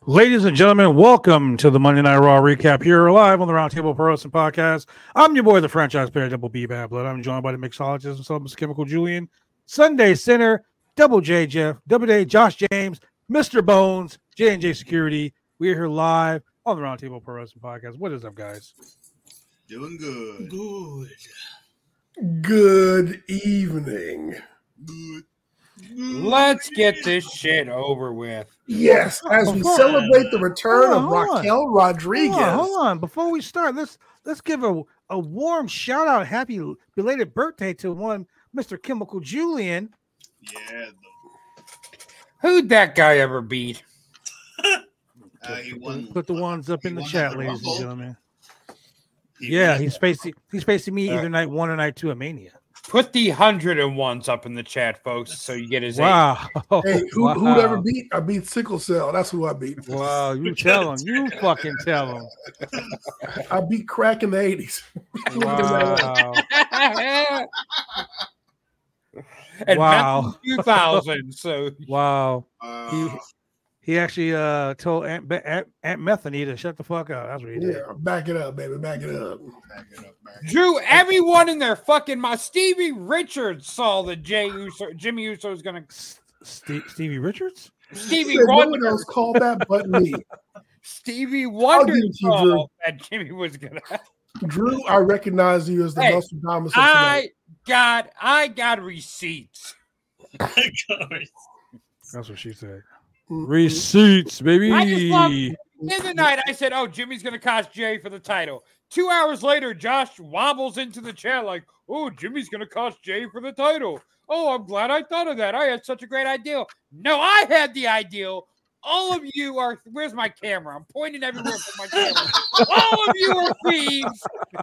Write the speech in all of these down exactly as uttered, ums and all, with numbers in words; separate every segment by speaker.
Speaker 1: Ladies and gentlemen, welcome to the Monday Night Raw recap here live on the Roundtable Pro Wrestling Podcast. I'm your boy, the franchise player, Double B Bad Blood. I'm joined by the mixologist himself, Mister Chemical Julian, Sunday Center, Double J Jeff, Double J Josh James, Mister Bones, J and J Security. We're here live on the Roundtable Pro Wrestling Podcast. What is up, guys?
Speaker 2: Doing good.
Speaker 3: Good. Good evening.
Speaker 2: Good.
Speaker 4: Let's get this shit over with.
Speaker 3: Yes, as we celebrate the return of Raquel Rodriguez.
Speaker 1: Hold on, hold on. Before we start, let's let's give a, a warm shout out, happy belated birthday to one Mister Chemical Julian.
Speaker 2: Yeah.
Speaker 4: Who'd that guy ever beat?
Speaker 2: uh, he won,
Speaker 1: Put the ones up in the chat,
Speaker 2: the
Speaker 1: ladies and
Speaker 2: Rumble.
Speaker 1: gentlemen.
Speaker 2: He
Speaker 1: Yeah,
Speaker 2: won.
Speaker 1: he's facing he's facing me
Speaker 4: Uh,
Speaker 1: either night one or night two of Mania.
Speaker 4: Put the hundred and ones up in the chat, folks, so you get his
Speaker 1: Wow.
Speaker 3: Hey, who,
Speaker 1: wow.
Speaker 3: who'd ever beat? I beat Sickle Cell. That's who I beat.
Speaker 1: Wow, you tell him. You fucking tell him.
Speaker 3: I beat crack in the eighties.
Speaker 1: Wow.
Speaker 4: age. And
Speaker 1: Wow.
Speaker 4: two thousand. So
Speaker 1: Wow.
Speaker 2: Uh,
Speaker 1: He he actually uh told Aunt, Be- Aunt, Aunt Methany to shut the fuck up. That's what he did.
Speaker 3: Yeah, back it up, baby. Back it up.
Speaker 2: back it up, back it up.
Speaker 4: Drew, everyone in their fucking mouth. Stevie Richards saw that Jay Uso, Jimmy Uso was gonna.
Speaker 1: Steve, Stevie Richards?
Speaker 4: Stevie
Speaker 3: Said, no one
Speaker 4: Wonder.
Speaker 3: else called that but me.
Speaker 4: Stevie Wonder
Speaker 3: give it to you,
Speaker 4: saw
Speaker 3: Drew.
Speaker 4: that Jimmy was gonna.
Speaker 3: Drew, I recognize you as the
Speaker 4: Hey,
Speaker 3: Nostradamus of
Speaker 4: I
Speaker 3: tonight.
Speaker 4: got, I got receipts.
Speaker 1: That's what she said.
Speaker 3: Mm-mm.
Speaker 1: Receipts, baby.
Speaker 4: I just love- In the night, I said, "Oh, Jimmy's gonna cost Jay for the title." Two hours later, Josh wobbles into the chair like, "Oh, Jimmy's gonna cost Jay for the title." Oh, I'm glad I thought of that. I had such a great idea. No, I had the ideal. All of you are. Where's my camera? I'm pointing everywhere for my camera. All of you are thieves.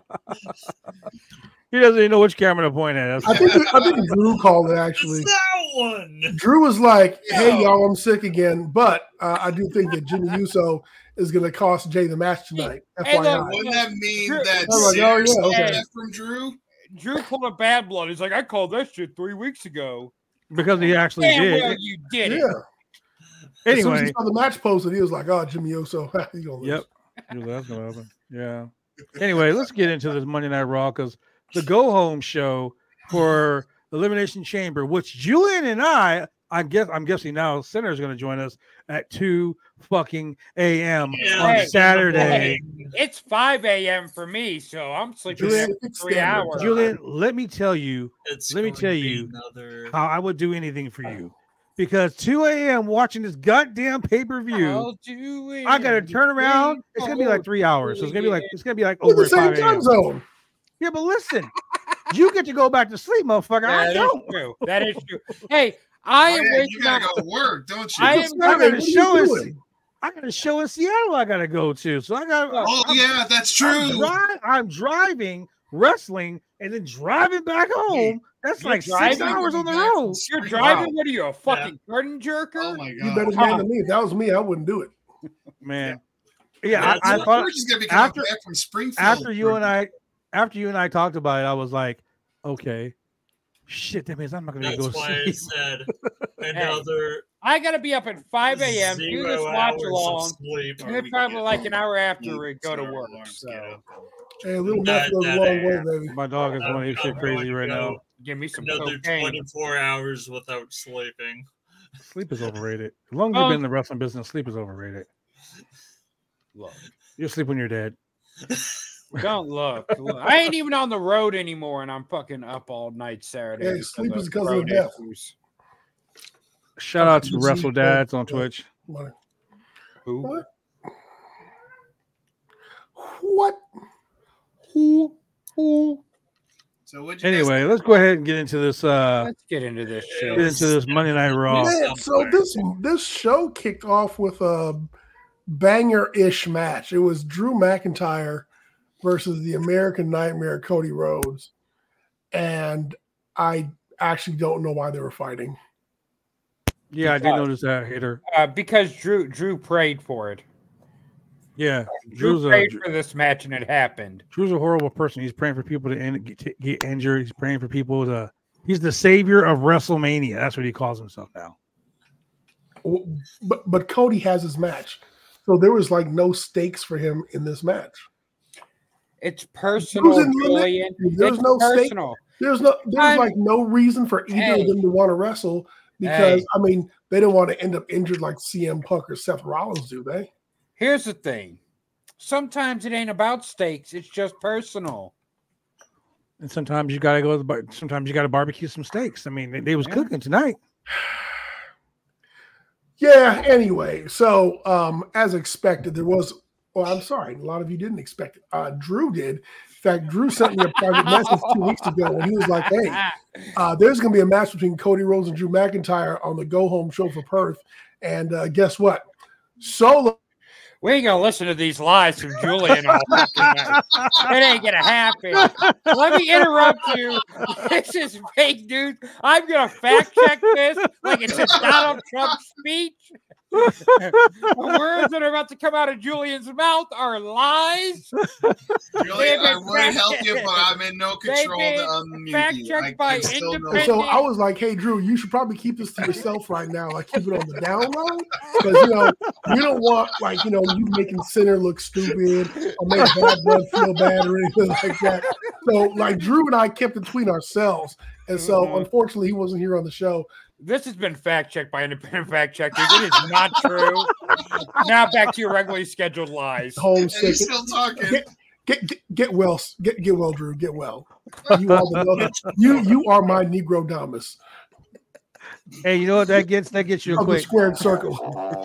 Speaker 1: He doesn't even know which camera to point at. That's
Speaker 3: I think I think Drew called it actually.
Speaker 5: It's that one.
Speaker 3: Drew was like, "Hey y'all, I'm sick again," but uh, I do think that Jimmy Uso is going to cost Jay the match tonight.
Speaker 4: Hey,
Speaker 3: F Y I.
Speaker 4: look,
Speaker 2: Wouldn't that mean
Speaker 4: Drew-
Speaker 2: that
Speaker 3: Oh, like, oh, yeah,
Speaker 2: Sarah
Speaker 3: okay.
Speaker 2: stole that from Drew?
Speaker 4: Drew pulled a bad blood. He's like, "I called that shit three weeks ago."
Speaker 1: because he actually
Speaker 4: Damn
Speaker 1: did.
Speaker 4: well, you did it.
Speaker 3: Yeah. As soon as
Speaker 1: Anyway,
Speaker 3: he saw the match posted, he was like, "Oh, Jimmy Uso, he's gonna lose."
Speaker 1: yep. Dude, that's gonna happen. Yeah. Anyway, let's get into this Monday Night Raw because the go home show for Elimination Chamber, which Julian and I, I guess I'm guessing now Center is going to join us at two fucking a m
Speaker 5: Yeah.
Speaker 1: on
Speaker 4: Hey,
Speaker 1: Saturday.
Speaker 4: It's five a.m. for me, so I'm sleeping
Speaker 1: Julian,
Speaker 4: for three hours.
Speaker 1: Julian, let me tell you
Speaker 5: It's
Speaker 1: Let me
Speaker 5: going
Speaker 1: tell
Speaker 5: to be
Speaker 1: you
Speaker 5: another.
Speaker 1: how I would do anything for you. Because two a.m. watching this goddamn pay-per-view,
Speaker 4: I'll do it.
Speaker 1: I gotta turn around. It's gonna be like three hours. So it's gonna be like it's gonna be like
Speaker 3: We're
Speaker 1: over
Speaker 3: the
Speaker 1: at
Speaker 3: same
Speaker 1: five
Speaker 3: time
Speaker 1: a.m.
Speaker 3: zone.
Speaker 1: Yeah, but listen, you get to go back to sleep, motherfucker. I
Speaker 4: That is
Speaker 1: don't.
Speaker 4: true. That is true. Hey, I
Speaker 2: Oh,
Speaker 4: am
Speaker 2: yeah, you
Speaker 4: waking
Speaker 2: gotta
Speaker 4: up.
Speaker 2: go to work, don't you?
Speaker 4: I am-
Speaker 1: I got
Speaker 3: What
Speaker 1: a
Speaker 3: are
Speaker 1: show.
Speaker 3: you
Speaker 1: In,
Speaker 3: doing?
Speaker 1: I got a show in Seattle. I gotta go to. So I got.
Speaker 2: oh,
Speaker 1: I'm,
Speaker 2: yeah, that's
Speaker 1: I'm,
Speaker 2: true.
Speaker 1: dri- I'm driving, wrestling, and then driving back home. That's
Speaker 4: You're
Speaker 1: like six
Speaker 4: driving?
Speaker 1: hours on the
Speaker 2: Back from
Speaker 1: road.
Speaker 4: You're
Speaker 2: Spring-
Speaker 4: driving.
Speaker 2: Wow.
Speaker 4: What are you, a fucking curtain jerker?
Speaker 2: Oh, my
Speaker 3: You
Speaker 2: God.
Speaker 3: better man than me. If that was me, I wouldn't do it.
Speaker 1: Man, yeah,
Speaker 5: That's
Speaker 1: I, I
Speaker 5: what
Speaker 1: thought
Speaker 2: We're just gonna be coming
Speaker 1: after-
Speaker 2: back from Springfield.
Speaker 1: after you and I, after you and I talked about it, I was like, okay, shit, that means I'm not gonna
Speaker 5: That's
Speaker 1: go
Speaker 5: why I
Speaker 1: sleep.
Speaker 5: said another
Speaker 4: I gotta be up at five a.m. do this
Speaker 5: zero
Speaker 4: watch
Speaker 5: hours of
Speaker 4: along,
Speaker 5: sleep.
Speaker 4: and then probably like an hour after we go to
Speaker 2: Sorry,
Speaker 4: work.
Speaker 2: alarms
Speaker 4: So
Speaker 2: get up.
Speaker 3: Hey, a little
Speaker 5: That-
Speaker 3: meth goes a
Speaker 5: that
Speaker 3: long
Speaker 5: air.
Speaker 3: way, baby.
Speaker 1: My dog is
Speaker 5: I'm-
Speaker 1: going ape shit
Speaker 5: I'm
Speaker 1: crazy
Speaker 5: going to
Speaker 1: right
Speaker 5: go
Speaker 1: now.
Speaker 4: give me some
Speaker 5: Another
Speaker 4: cocaine.
Speaker 5: twenty-four hours without sleeping.
Speaker 1: Sleep is overrated. As long as you've
Speaker 4: Oh.
Speaker 1: been in the wrestling business, sleep is overrated.
Speaker 4: Look,
Speaker 1: You'll sleep when you're dead.
Speaker 4: don't look. Look, I ain't even on the road anymore, and I'm fucking up all night Saturday.
Speaker 3: Hey,
Speaker 4: because
Speaker 3: sleep
Speaker 4: of
Speaker 3: is because of
Speaker 4: road
Speaker 3: death.
Speaker 4: issues.
Speaker 1: Shout out to
Speaker 3: Fucking
Speaker 1: Wrestle
Speaker 3: sleep,
Speaker 1: Dads
Speaker 3: man.
Speaker 1: on Twitch.
Speaker 3: What?
Speaker 4: Who?
Speaker 3: What? What? Who? Who?
Speaker 2: So what'd you guys
Speaker 1: Anyway, let's go ahead and get into this. Uh,
Speaker 4: Let's get into this
Speaker 5: Yeah.
Speaker 4: shit.
Speaker 1: get into this Monday Night Raw.
Speaker 3: Man, so this this show kicked off with a banger-ish match. It was Drew McIntyre versus the American Nightmare Cody Rhodes, and I actually don't know why they were fighting.
Speaker 1: Yeah, I did notice that hitter.
Speaker 4: Uh, because Drew Drew prayed for it.
Speaker 1: Yeah,
Speaker 4: Drew
Speaker 1: Drew's a
Speaker 4: prayed for this match, and it happened.
Speaker 1: Drew's a horrible person. He's praying for people to in, get, get injured. He's praying for people to. He's the savior of WrestleMania. That's what he calls himself now.
Speaker 3: But but Cody has his match. So there was like no stakes for him in this match.
Speaker 4: It's personal,
Speaker 3: Who's in the limit?
Speaker 4: Julian.
Speaker 3: There's
Speaker 4: It's
Speaker 3: no stake.
Speaker 4: personal.
Speaker 3: There's no, there's
Speaker 4: I'm-
Speaker 3: like no reason for either
Speaker 4: Hey.
Speaker 3: of them to want to wrestle because
Speaker 4: Hey.
Speaker 3: I mean they don't want to end up injured like C M Punk or Seth Rollins, do they?
Speaker 4: Here's the thing. Sometimes it ain't about stakes. It's just personal.
Speaker 1: And sometimes you gotta go to the bar- sometimes you gotta barbecue some steaks. I mean, they, they was
Speaker 4: Yeah.
Speaker 1: cooking tonight.
Speaker 3: Yeah. Anyway, so um, as expected, there was. Well, I'm sorry, a lot of you didn't expect it. Uh, Drew did. In fact, Drew sent me a private message two weeks ago, and he was like, "Hey, uh, there's going to be a match between Cody Rhodes and Drew McIntyre on the Go Home show for Perth, and uh, guess what? Solo."
Speaker 4: We ain't gonna listen to these lies from Julian all fucking night. It ain't gonna happen. Let me interrupt you. This is fake news. I'm gonna fact check this like it's a Donald Trump speech. The words that are about to come out of Julian's mouth are lies.
Speaker 2: Really,
Speaker 4: They've
Speaker 2: I
Speaker 4: been
Speaker 2: would help
Speaker 4: fact-
Speaker 2: you, but I'm in no control
Speaker 4: been
Speaker 2: to unmute
Speaker 4: fact
Speaker 2: you.
Speaker 4: checked
Speaker 2: I,
Speaker 4: by
Speaker 2: I still know.
Speaker 3: And so I was like, "Hey, Drew, you should probably keep this to yourself right now. Like, keep it on the down low, because you know we don't want like you know you making Sinner look stupid or make Bad Blood feel bad or anything like that." So, like, Drew and I kept it between ourselves, and so
Speaker 4: Mhm.
Speaker 3: unfortunately, he wasn't here on the show.
Speaker 4: This has been fact checked by independent fact checkers. It is not true. Now back to your regularly scheduled lies.
Speaker 3: Home
Speaker 2: And
Speaker 3: sick.
Speaker 2: he's still talking.
Speaker 3: Get, get get get well, get get well, Drew. Get well. You are the you you are my Negro Damas
Speaker 1: Hey, you know what that gets? That gets you a
Speaker 3: of the
Speaker 1: quick.
Speaker 3: squared circle.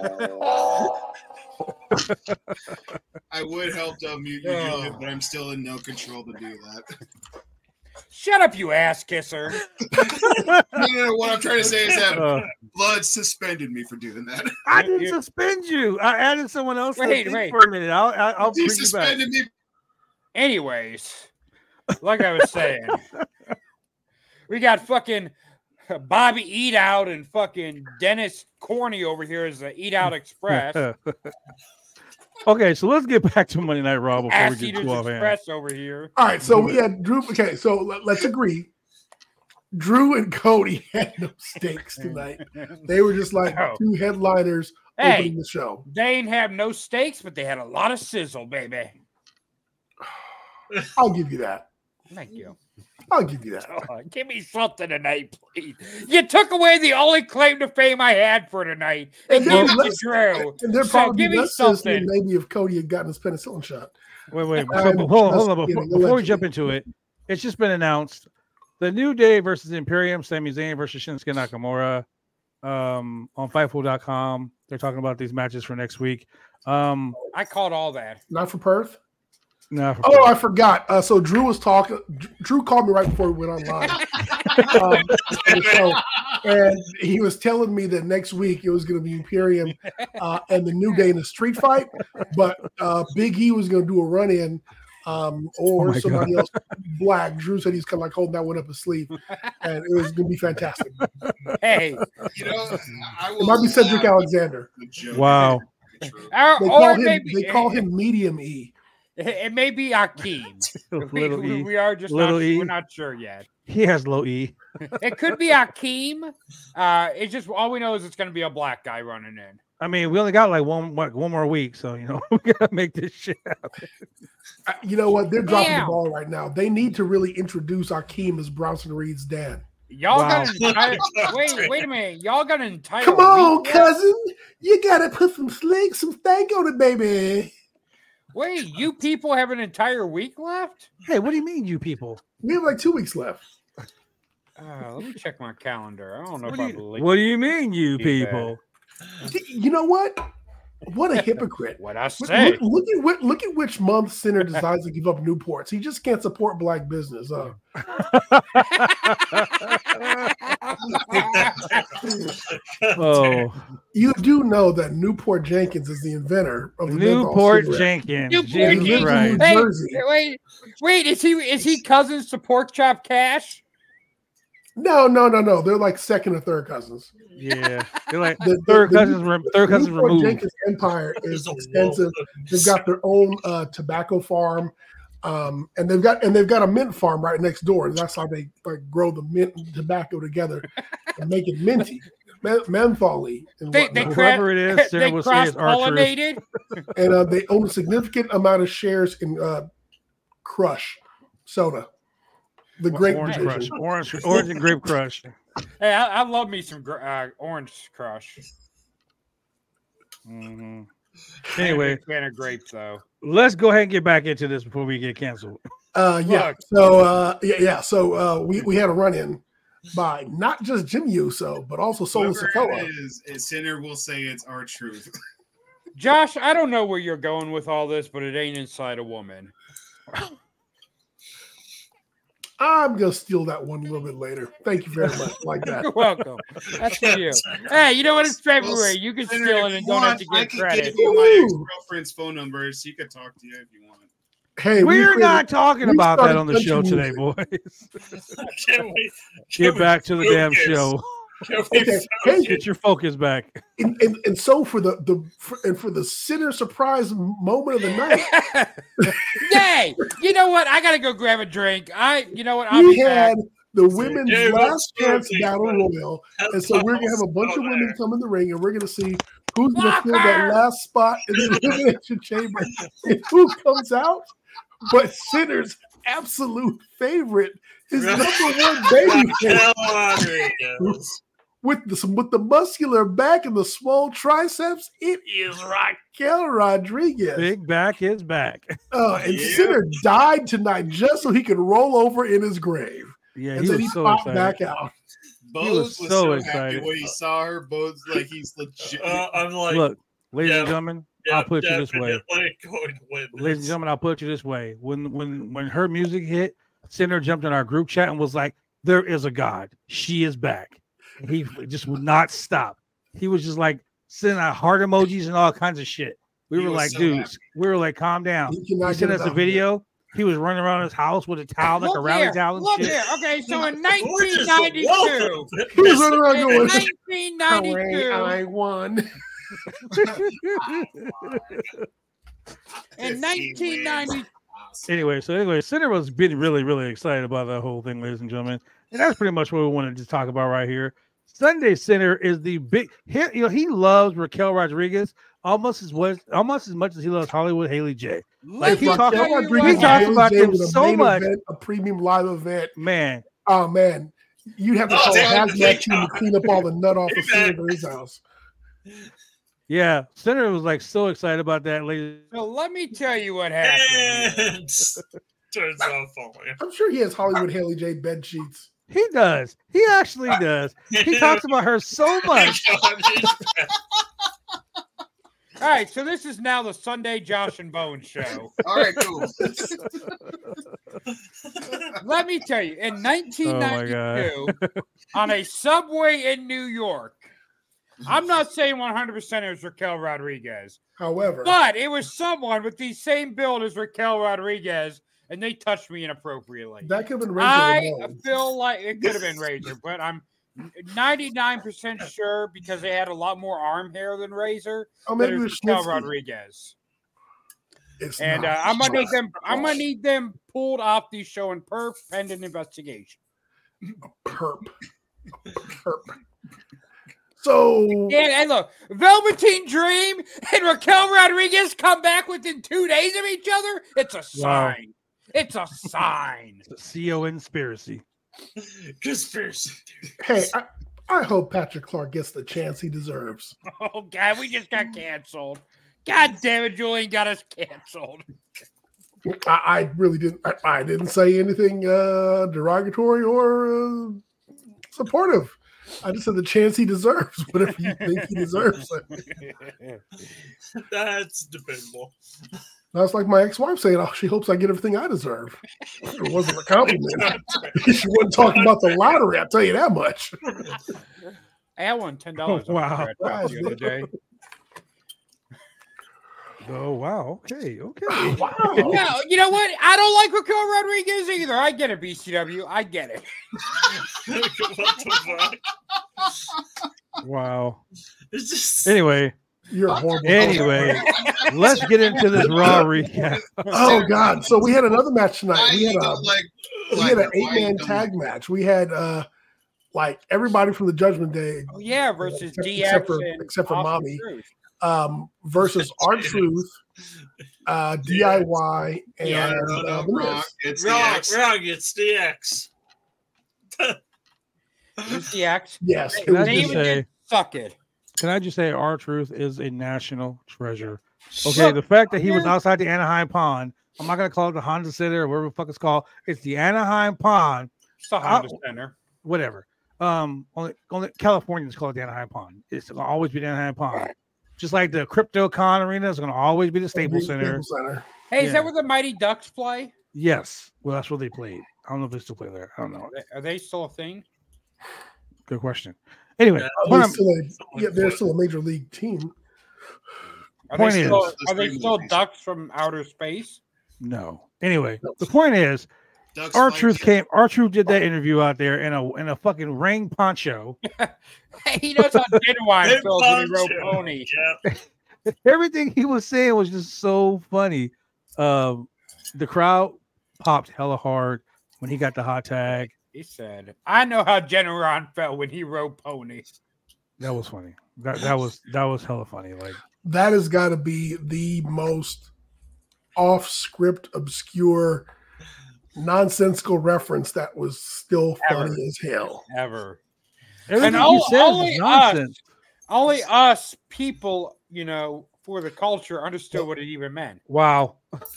Speaker 2: I would help to unmute you,
Speaker 4: Oh.
Speaker 2: Julian, but I'm still in no control to do that.
Speaker 4: Shut up, you ass kisser.
Speaker 2: No, no, no, what I'm trying to say is that
Speaker 1: Uh,
Speaker 2: Blood suspended me for doing that.
Speaker 1: I didn't
Speaker 4: You-
Speaker 1: suspend you. I added someone else. to the
Speaker 4: Wait,
Speaker 1: thing
Speaker 4: wait.
Speaker 1: for a minute. I'll I'll, I'll
Speaker 2: He
Speaker 1: bring you back.
Speaker 2: suspended me.
Speaker 4: Anyways, like I was saying, we got fucking Bobby Eat Out and fucking Dennis Corney over here as the Eat Out Express.
Speaker 1: Okay, so let's get back to Monday Night Raw before
Speaker 4: Ass
Speaker 1: we get
Speaker 4: Eaters
Speaker 1: too off hand.
Speaker 4: Express over here.
Speaker 3: All right, so we had Drew. Okay, so let, let's agree. Drew and Cody had no stakes tonight. They were just like
Speaker 4: No.
Speaker 3: two headliners
Speaker 4: Hey.
Speaker 3: opening the show.
Speaker 4: They ain't have no stakes, but they had a lot of sizzle, baby.
Speaker 3: I'll give you that.
Speaker 4: Thank you.
Speaker 3: I'll give you that.
Speaker 4: Oh, give me something tonight, please. You took away the only claim to fame I had for tonight and
Speaker 3: And
Speaker 4: gave
Speaker 3: they're
Speaker 4: it to
Speaker 3: less-
Speaker 4: Drew.
Speaker 3: And they're
Speaker 4: So
Speaker 3: probably
Speaker 4: give me
Speaker 3: less sense
Speaker 4: something.
Speaker 3: than maybe if Cody had gotten his penicillin shot.
Speaker 1: Wait, wait. So,
Speaker 3: I'm
Speaker 1: hold on, hold on.
Speaker 3: just
Speaker 1: Before,
Speaker 3: kidding,
Speaker 1: before we
Speaker 3: allegedly.
Speaker 1: jump into it, it's just been announced: the New Day versus Imperium, Sami Zayn versus Shinsuke Nakamura, um, on Fightful dot com. They're talking about these matches for next week. Um,
Speaker 4: I called all that.
Speaker 3: Not for Perth.
Speaker 1: no, for
Speaker 3: Oh, I forgot. Uh, so Drew was talking. Drew called me right before we went online. um, on the show, and he was telling me that next week it was going to be Imperium uh, and the New Day in a street fight, but uh, Big E was going to do a run in, um, or
Speaker 1: Oh my
Speaker 3: somebody else black. Drew said he's kind of like holding that one up his sleeve, and it was going to be fantastic.
Speaker 4: Hey,
Speaker 2: You know, I will
Speaker 3: It might be Cedric
Speaker 2: allow
Speaker 3: Alexander.
Speaker 2: the joke.
Speaker 1: Wow.
Speaker 4: or,
Speaker 3: They
Speaker 4: or
Speaker 3: call him.
Speaker 4: maybe
Speaker 3: They call him Medium E.
Speaker 4: It, it may be Akeem. we,
Speaker 1: Little
Speaker 4: we-
Speaker 1: E.
Speaker 4: we are just
Speaker 1: Little
Speaker 4: not,
Speaker 1: E.
Speaker 4: we're not sure yet.
Speaker 1: He has low E.
Speaker 4: It could be Akeem. Uh, it's just all we know is it's going to be a black guy running in.
Speaker 1: I mean, we only got like one what, one more week, so you know we gotta make this shit happen.
Speaker 3: Uh, You know what? They're dropping
Speaker 4: Damn.
Speaker 3: the ball right now. They need to really introduce Akeem as Bronson Reed's dad.
Speaker 4: Y'all
Speaker 1: Wow.
Speaker 4: got an entire wait, wait a minute. Y'all got an entire
Speaker 3: Come on,
Speaker 4: week left?
Speaker 3: cousin. You gotta put some slick, some stank on it, baby.
Speaker 4: Wait, you people have an entire week left?
Speaker 1: Hey, what do you mean, you people?
Speaker 3: We have like two weeks left.
Speaker 4: Uh, let me check my calendar. I don't know
Speaker 1: What
Speaker 4: if
Speaker 1: do
Speaker 4: I
Speaker 1: you,
Speaker 4: believe
Speaker 1: what do you mean, you
Speaker 4: Be
Speaker 1: people?
Speaker 3: You know what? What a hypocrite.
Speaker 4: what I
Speaker 3: Look,
Speaker 4: say.
Speaker 3: look, look at what, look at which month Sinner decides to give up Newports. He just can't support black business. Uh,
Speaker 1: Oh,
Speaker 3: you do know that Newport Jenkins is the inventor of the menthol
Speaker 1: Newport
Speaker 3: cigarette.
Speaker 1: Jenkins.
Speaker 4: Newport
Speaker 3: He lives
Speaker 1: Jesus
Speaker 3: in
Speaker 1: Christ.
Speaker 3: New
Speaker 4: Hey,
Speaker 3: Jersey.
Speaker 4: wait, wait, is he is he cousins to Pork Chop Cash?
Speaker 3: No, no, no, no. They're like second or third cousins.
Speaker 1: Yeah, they're like
Speaker 3: The, the-
Speaker 1: third
Speaker 3: the
Speaker 1: cousins. Re- third cousins
Speaker 3: Newport
Speaker 1: removed.
Speaker 3: Jenkins empire is
Speaker 5: There's a
Speaker 3: extensive.
Speaker 5: wall.
Speaker 3: They've got their own uh, tobacco farm, um, and they've got and they've got a mint farm right next door. That's how they like grow the mint and tobacco together and make it minty. Men- Mentholi. And
Speaker 4: They,
Speaker 3: whatnot.
Speaker 4: they,
Speaker 1: Whoever
Speaker 4: cra-
Speaker 1: it is, Sarah
Speaker 4: they
Speaker 1: will say it's
Speaker 4: cross-pollinated.
Speaker 3: and uh, they own a significant amount of shares in uh, Crush soda, the grape
Speaker 1: Orange
Speaker 3: division.
Speaker 1: Crush, orange, orange and grape crush.
Speaker 4: Hey, I, I love me some gr- uh, Orange Crush.
Speaker 1: Mhm.
Speaker 4: I'm a
Speaker 1: Anyway,
Speaker 4: big fan of grape, though.
Speaker 1: let's go ahead and get back into this before we get canceled.
Speaker 3: Uh, yeah.
Speaker 4: Look.
Speaker 3: So uh, yeah, yeah. So uh, we we had a run in by not just Jimmy Uso, but also Solo
Speaker 2: Whoever
Speaker 3: Sikoa.
Speaker 2: it is, a sinner will say it's our truth.
Speaker 4: Josh, I don't know where you're going with all this, but it ain't inside a woman.
Speaker 3: I'm gonna steal that one a little bit later. Thank you very much. Like that.
Speaker 4: You're welcome. That's for you. Hey, you know what? It's February.
Speaker 2: Well,
Speaker 4: You can
Speaker 2: Sinner,
Speaker 4: steal
Speaker 2: if
Speaker 4: it and
Speaker 2: you
Speaker 4: don't have
Speaker 2: want,
Speaker 4: to
Speaker 2: I
Speaker 4: get
Speaker 2: can
Speaker 4: credit.
Speaker 2: give you my
Speaker 3: Ooh.
Speaker 2: ex-girlfriend's phone number so you can talk to you if you want.
Speaker 3: Hey, we
Speaker 1: We're
Speaker 3: created-
Speaker 1: not talking
Speaker 3: we
Speaker 1: about that
Speaker 3: started
Speaker 1: on the show
Speaker 3: country
Speaker 1: today,
Speaker 3: music.
Speaker 1: boys.
Speaker 5: Can't wait.
Speaker 1: Get
Speaker 5: Can't
Speaker 1: back to the damn
Speaker 5: focus.
Speaker 1: show.
Speaker 5: Can't wait
Speaker 3: Okay,
Speaker 5: to
Speaker 3: hey,
Speaker 5: focus.
Speaker 1: Get your focus back.
Speaker 3: and, and, and so for the the for, and for the sinner surprise moment of the night,
Speaker 4: Yay! You know what? I gotta go grab a drink. I, you know what? I'll
Speaker 3: we
Speaker 4: be back.
Speaker 3: had the women's
Speaker 5: Yeah,
Speaker 3: last
Speaker 5: that's
Speaker 3: chance
Speaker 5: perfect,
Speaker 3: battle
Speaker 5: buddy.
Speaker 3: royal, and so we're gonna have a bunch of women come in the ring, and we're gonna see who's gonna
Speaker 4: Block
Speaker 3: fill that
Speaker 4: her!
Speaker 3: last spot in the elimination chamber, and who comes out. But Sinner's absolute favorite is number one baby
Speaker 5: Raquel Rodriguez.
Speaker 3: with the with the muscular back and the small triceps. It is Raquel Rodriguez.
Speaker 1: Big back is back.
Speaker 3: Uh, and
Speaker 2: Yeah.
Speaker 3: Sinner died tonight just so he could roll over in his grave.
Speaker 1: Yeah,
Speaker 3: and
Speaker 1: he
Speaker 3: then he
Speaker 1: was so
Speaker 3: popped
Speaker 1: excited.
Speaker 3: back out.
Speaker 2: Bose
Speaker 1: was
Speaker 2: was,
Speaker 1: so
Speaker 2: so,
Speaker 1: excited.
Speaker 2: happy when he saw her. Bose like he's legit.
Speaker 5: Uh, I'm like,
Speaker 1: Look, ladies
Speaker 5: yeah,
Speaker 1: and gentlemen,
Speaker 5: yeah,
Speaker 1: I'll put it this way.
Speaker 5: definitely going to win
Speaker 1: Ladies and
Speaker 5: this.
Speaker 1: gentlemen, I'll put it this way. When when when her music hit, Sinner jumped in our group chat and was like, "There is a God. She is back." And he just would not stop. He was just like sending out heart emojis and all kinds of shit. We
Speaker 2: He
Speaker 1: were
Speaker 2: was
Speaker 1: like,
Speaker 2: so
Speaker 1: dudes, we were like, calm down.
Speaker 3: He
Speaker 1: He
Speaker 3: cannot
Speaker 1: sent
Speaker 3: get
Speaker 1: us a
Speaker 3: enough.
Speaker 1: video. He was running around his house with a towel, like a
Speaker 4: Look
Speaker 1: rally
Speaker 4: here,
Speaker 1: towel and
Speaker 4: look
Speaker 1: shit.
Speaker 4: here. Okay, so in
Speaker 5: Gorgeous
Speaker 4: nineteen
Speaker 5: wealth
Speaker 4: ninety-two,
Speaker 5: of
Speaker 3: He was running around
Speaker 4: in
Speaker 3: going,
Speaker 4: nineteen
Speaker 3: "Hooray,
Speaker 4: ninety-two,
Speaker 3: I won."
Speaker 4: in
Speaker 2: If he
Speaker 4: nineteen ninety,
Speaker 2: wins.
Speaker 1: Anyway, so anyway, Sinner was being really, really excited about that whole thing, ladies and gentlemen. And that's pretty much what we wanted to talk about right here. Sunday Sinner is the big he, you know, he loves Raquel Rodriguez almost as was almost as much as he loves Hollywood Haley J. Like,
Speaker 4: look
Speaker 1: he
Speaker 4: at
Speaker 1: talks-
Speaker 4: how
Speaker 3: Raquel
Speaker 4: you
Speaker 3: Rodriguez
Speaker 1: he talks
Speaker 3: and
Speaker 1: about
Speaker 3: Haley J
Speaker 1: them
Speaker 3: with a
Speaker 1: so
Speaker 3: main
Speaker 1: much.
Speaker 3: event, a premium live event.
Speaker 1: Man,
Speaker 3: Oh man, you'd have to
Speaker 5: Oh,
Speaker 3: call a
Speaker 5: damn,
Speaker 3: hazmat team to
Speaker 5: TikTok.
Speaker 3: clean up all the nut off the
Speaker 5: Amen.
Speaker 3: ceiling of his house.
Speaker 1: yeah, Sinner was like so excited about that, ladies.
Speaker 4: So let me tell you what happened.
Speaker 5: And turns out falling.
Speaker 3: I'm sure he has Hollywood Haley J bed sheets.
Speaker 1: He does. He actually does. He talks about her so much.
Speaker 4: All right, so this is now the Sunday Josh and Bowen show.
Speaker 2: All right, cool.
Speaker 4: Let me tell you, in nineteen ninety-two, on a subway in New York, I'm not saying one hundred percent it was Raquel Rodriguez,
Speaker 3: However,
Speaker 4: but it was someone with the same build as Raquel Rodriguez, and they touched me inappropriately.
Speaker 3: that could have been Razor
Speaker 4: I
Speaker 3: Ramon.
Speaker 4: feel like it could have been Razor, but I'm ninety-nine percent sure because they had a lot more arm hair than Razor.
Speaker 3: Oh,
Speaker 4: That
Speaker 3: maybe
Speaker 4: it
Speaker 3: it
Speaker 4: was
Speaker 3: was
Speaker 4: Raquel
Speaker 3: Snitsky.
Speaker 4: Rodriguez.
Speaker 3: It's
Speaker 4: And
Speaker 3: not.
Speaker 4: uh, I'm gonna need them. I'm gonna need them pulled off the show in perf pending investigation.
Speaker 3: perp. Perp. So
Speaker 4: Yeah, and look, Velveteen Dream and Raquel Rodriguez come back within two days of each other. It's a
Speaker 1: Wow.
Speaker 4: sign. It's a sign.
Speaker 1: C O conspiracy.
Speaker 5: Conspiracy.
Speaker 3: hey, I, I hope Patrick Clark gets the chance he deserves.
Speaker 4: Oh God, we just got canceled. God damn it, Julian got us canceled.
Speaker 3: I, I really didn't. I, I didn't say anything uh, derogatory or uh, supportive. I just said the chance he deserves. Whatever you think he deserves.
Speaker 5: That's debatable.
Speaker 3: That's like my ex-wife saying, "Oh, she hopes I get everything I deserve." It wasn't a compliment. She wasn't talking about the lottery. I'll tell you that much.
Speaker 4: I won ten dollars.
Speaker 1: Oh, wow.
Speaker 3: Wow.
Speaker 4: the other day.
Speaker 1: Oh wow. Okay. Okay.
Speaker 3: Wow.
Speaker 4: No, you know what? I don't like Raquel Rodriguez either. I get it, B C W. I get it.
Speaker 5: What the fuck?
Speaker 1: Wow.
Speaker 5: It's just
Speaker 1: Anyway,
Speaker 3: You're a horrible.
Speaker 1: anyway, let's get into this Raw recap.
Speaker 3: Oh God! So we had another match tonight.
Speaker 2: Why
Speaker 3: We had
Speaker 2: you
Speaker 3: a
Speaker 2: don't like,
Speaker 3: we
Speaker 2: like
Speaker 3: had an
Speaker 2: why you
Speaker 3: eight man
Speaker 2: don't-
Speaker 3: tag match. We had uh like everybody from the Judgment Day,
Speaker 4: Oh yeah, versus
Speaker 3: except,
Speaker 4: D X
Speaker 3: except for
Speaker 4: and
Speaker 3: except for
Speaker 4: Austin
Speaker 3: Mommy,
Speaker 4: Cruz.
Speaker 3: um, versus R-Truth, uh, D I Y, and
Speaker 4: Yeah,
Speaker 2: No, no,
Speaker 3: uh, The
Speaker 2: wrong.
Speaker 3: Miz.
Speaker 2: It's
Speaker 5: Wrong,
Speaker 2: the X.
Speaker 5: wrong. It's D X.
Speaker 4: Who's D X?
Speaker 3: Yes,
Speaker 4: Hey,
Speaker 3: it
Speaker 1: Can
Speaker 3: was
Speaker 1: I
Speaker 4: they
Speaker 1: just
Speaker 4: even
Speaker 1: say?
Speaker 4: did suck it.
Speaker 1: Can I just say, R-Truth is a national treasure. Okay,
Speaker 4: Look,
Speaker 1: the fact that he was
Speaker 4: here-
Speaker 1: outside the Anaheim Pond, I'm not gonna call it the Honda Center or whatever the fuck it's called. It's the Anaheim Pond,
Speaker 4: It's the Honda
Speaker 1: I-
Speaker 4: Center.
Speaker 1: whatever. Um, only, only Californians call it the Anaheim Pond. It's gonna always be the Anaheim Pond. Just like the CryptoCon Arena is gonna always be the Staples Center.
Speaker 3: Staples Center.
Speaker 4: Hey, is
Speaker 1: Yeah.
Speaker 4: that where the Mighty Ducks play?
Speaker 1: Yes, well, that's where they played. I don't know if they still play there. I don't know.
Speaker 4: Are they, are they still a thing?
Speaker 1: Good question. Anyway,
Speaker 5: Yeah.
Speaker 3: Are
Speaker 1: what
Speaker 3: they
Speaker 1: I'm-
Speaker 3: still a, yeah, they're still a major league team.
Speaker 4: Are
Speaker 1: Point
Speaker 4: they
Speaker 1: is-
Speaker 4: still,
Speaker 2: Those
Speaker 4: are they
Speaker 2: three
Speaker 4: still
Speaker 2: movies.
Speaker 4: ducks from outer space?
Speaker 1: no. Anyway, the point is,
Speaker 2: Ducks
Speaker 1: R
Speaker 2: fight
Speaker 1: Truth
Speaker 2: shit.
Speaker 1: came. R Truth did that interview out there in a in a fucking rain poncho.
Speaker 4: Hey, he knows how genuine
Speaker 5: Big
Speaker 4: feels when he rode
Speaker 5: poncho.
Speaker 4: pony.
Speaker 5: Yep.
Speaker 1: Everything he was saying was just so funny. Um, the crowd popped hella hard when he got the hot tag.
Speaker 4: He said, "I know how Generon felt when he rode pony."
Speaker 1: That was funny. That that was that was hella funny. Like
Speaker 3: That has got to be the most off-script, obscure, nonsensical reference that was still funny
Speaker 4: Ever.
Speaker 3: as hell.
Speaker 4: Ever.
Speaker 1: everything
Speaker 4: all-
Speaker 1: he said
Speaker 4: only
Speaker 1: was
Speaker 4: us-
Speaker 1: nonsense.
Speaker 4: Only us people, you know, for the culture understood what it even meant.
Speaker 1: Wow.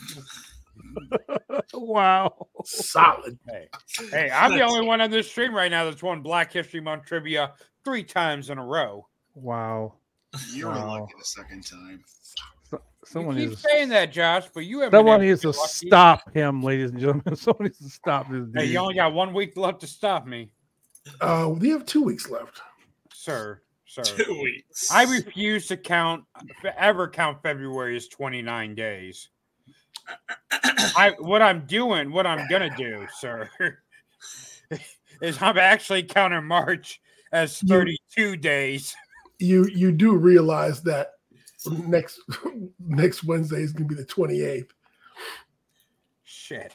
Speaker 1: Wow.
Speaker 3: Solid.
Speaker 4: Hey, hey, I'm the only one on this stream right now that's won Black History Month trivia three times in a row.
Speaker 1: Wow.
Speaker 2: You were
Speaker 1: Wow.
Speaker 2: lucky the second time.
Speaker 1: So, someone
Speaker 4: you keep
Speaker 1: needs
Speaker 4: saying that, Josh, but you haven't.
Speaker 1: someone
Speaker 4: been
Speaker 1: needs to
Speaker 4: lucky.
Speaker 1: stop him, ladies and gentlemen. Someone needs to stop this dude.
Speaker 4: Hey, you only got one week left to stop me,
Speaker 3: Uh, we have two weeks left.
Speaker 4: sir. Sir,
Speaker 5: Two weeks.
Speaker 4: I refuse to count ever count February as twenty-nine days. I what I'm doing, what I'm gonna do, sir, is I'm actually counting March as thirty-two days.
Speaker 3: You you do realize that next next Wednesday is going to be the twenty-eighth.
Speaker 4: Shit.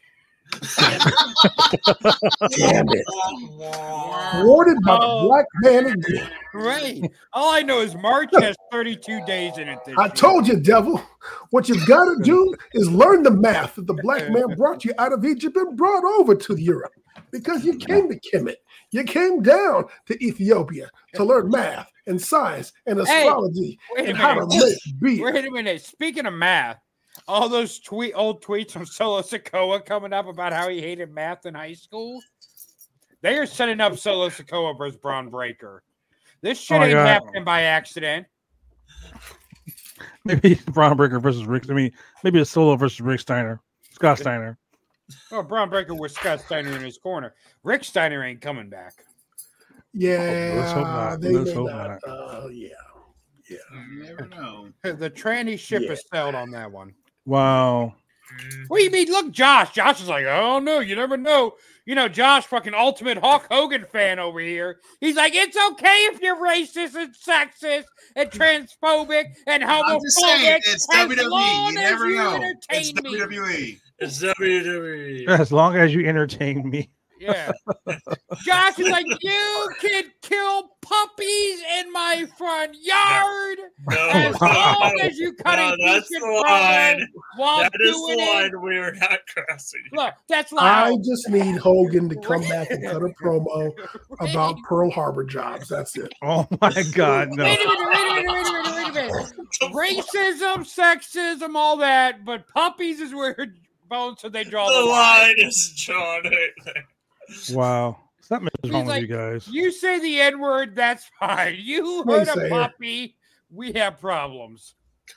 Speaker 3: Damn it. Thwarted by the
Speaker 4: Oh.
Speaker 3: black man again.
Speaker 4: Right. All I know is March has thirty-two days in it this
Speaker 3: I
Speaker 4: year.
Speaker 3: told you, devil. What you've got to do is learn the math that the black man brought you out of Egypt and brought over to Europe because you came to Kemet. You came down to Ethiopia to learn math and science and
Speaker 4: Hey,
Speaker 3: astrology
Speaker 4: wait a
Speaker 3: and how to
Speaker 4: minute.
Speaker 3: make beer.
Speaker 4: Wait a minute. Speaking of math, all those tweet old tweets from Solo Sokoa coming up about how he hated math in high school. They are setting up Solo Sokoa versus Braun Breaker. This shit
Speaker 1: Oh my
Speaker 4: ain't
Speaker 1: God.
Speaker 4: happening by accident.
Speaker 1: Maybe Braun Breaker versus Rick. I mean, maybe a Solo versus Rick Steiner, Scott Steiner.
Speaker 4: Oh, Braun Breaker with Scott Steiner in his corner. Rick Steiner ain't coming back.
Speaker 3: Yeah,
Speaker 1: Let's hope not.
Speaker 3: they
Speaker 1: Let's
Speaker 3: may
Speaker 1: hope
Speaker 3: not.
Speaker 1: not.
Speaker 3: Uh, yeah, yeah.
Speaker 2: You never know.
Speaker 4: The tranny ship
Speaker 3: Yeah.
Speaker 4: has sailed on that one.
Speaker 1: Wow.
Speaker 4: What do you mean? Look, Josh. Josh is like, oh no, you never know. You know, Josh, fucking ultimate Hulk Hogan fan over here. He's like, it's okay if you're racist and sexist and transphobic and
Speaker 2: I'm just saying,
Speaker 4: homophobic
Speaker 2: it's
Speaker 4: as
Speaker 2: W W E.
Speaker 4: long
Speaker 2: You
Speaker 4: as
Speaker 2: never
Speaker 4: you
Speaker 2: know.
Speaker 4: entertain
Speaker 2: It's
Speaker 4: me.
Speaker 2: W W E.
Speaker 5: It's W W E.
Speaker 1: As long as you entertain me.
Speaker 4: Yeah. Josh is like, you can kill puppies in my front yard
Speaker 5: No,
Speaker 4: as
Speaker 5: no,
Speaker 4: long as you cut
Speaker 5: no,
Speaker 4: a
Speaker 5: that's
Speaker 4: decent
Speaker 5: the
Speaker 4: promo
Speaker 5: line.
Speaker 4: while
Speaker 5: That is
Speaker 4: doing
Speaker 5: the
Speaker 4: it.
Speaker 5: line we are not crossing.
Speaker 4: Look, that's
Speaker 3: I
Speaker 4: loud.
Speaker 3: just need Hogan to come back and cut a promo about Pearl Harbor jobs. That's it.
Speaker 1: Oh my God, no.
Speaker 4: Wait a minute, wait a minute, wait a minute, wait a minute. Racism, sexism, all that, but puppies is where Bones said they draw
Speaker 5: The
Speaker 4: the
Speaker 5: line
Speaker 4: line.
Speaker 5: is drawn right there.
Speaker 1: Wow. Something is
Speaker 4: He's
Speaker 1: wrong
Speaker 4: like,
Speaker 1: with you guys.
Speaker 4: You say the N word, that's fine. You
Speaker 3: They
Speaker 4: hurt
Speaker 3: say
Speaker 4: a
Speaker 3: it.
Speaker 4: puppy, we have problems.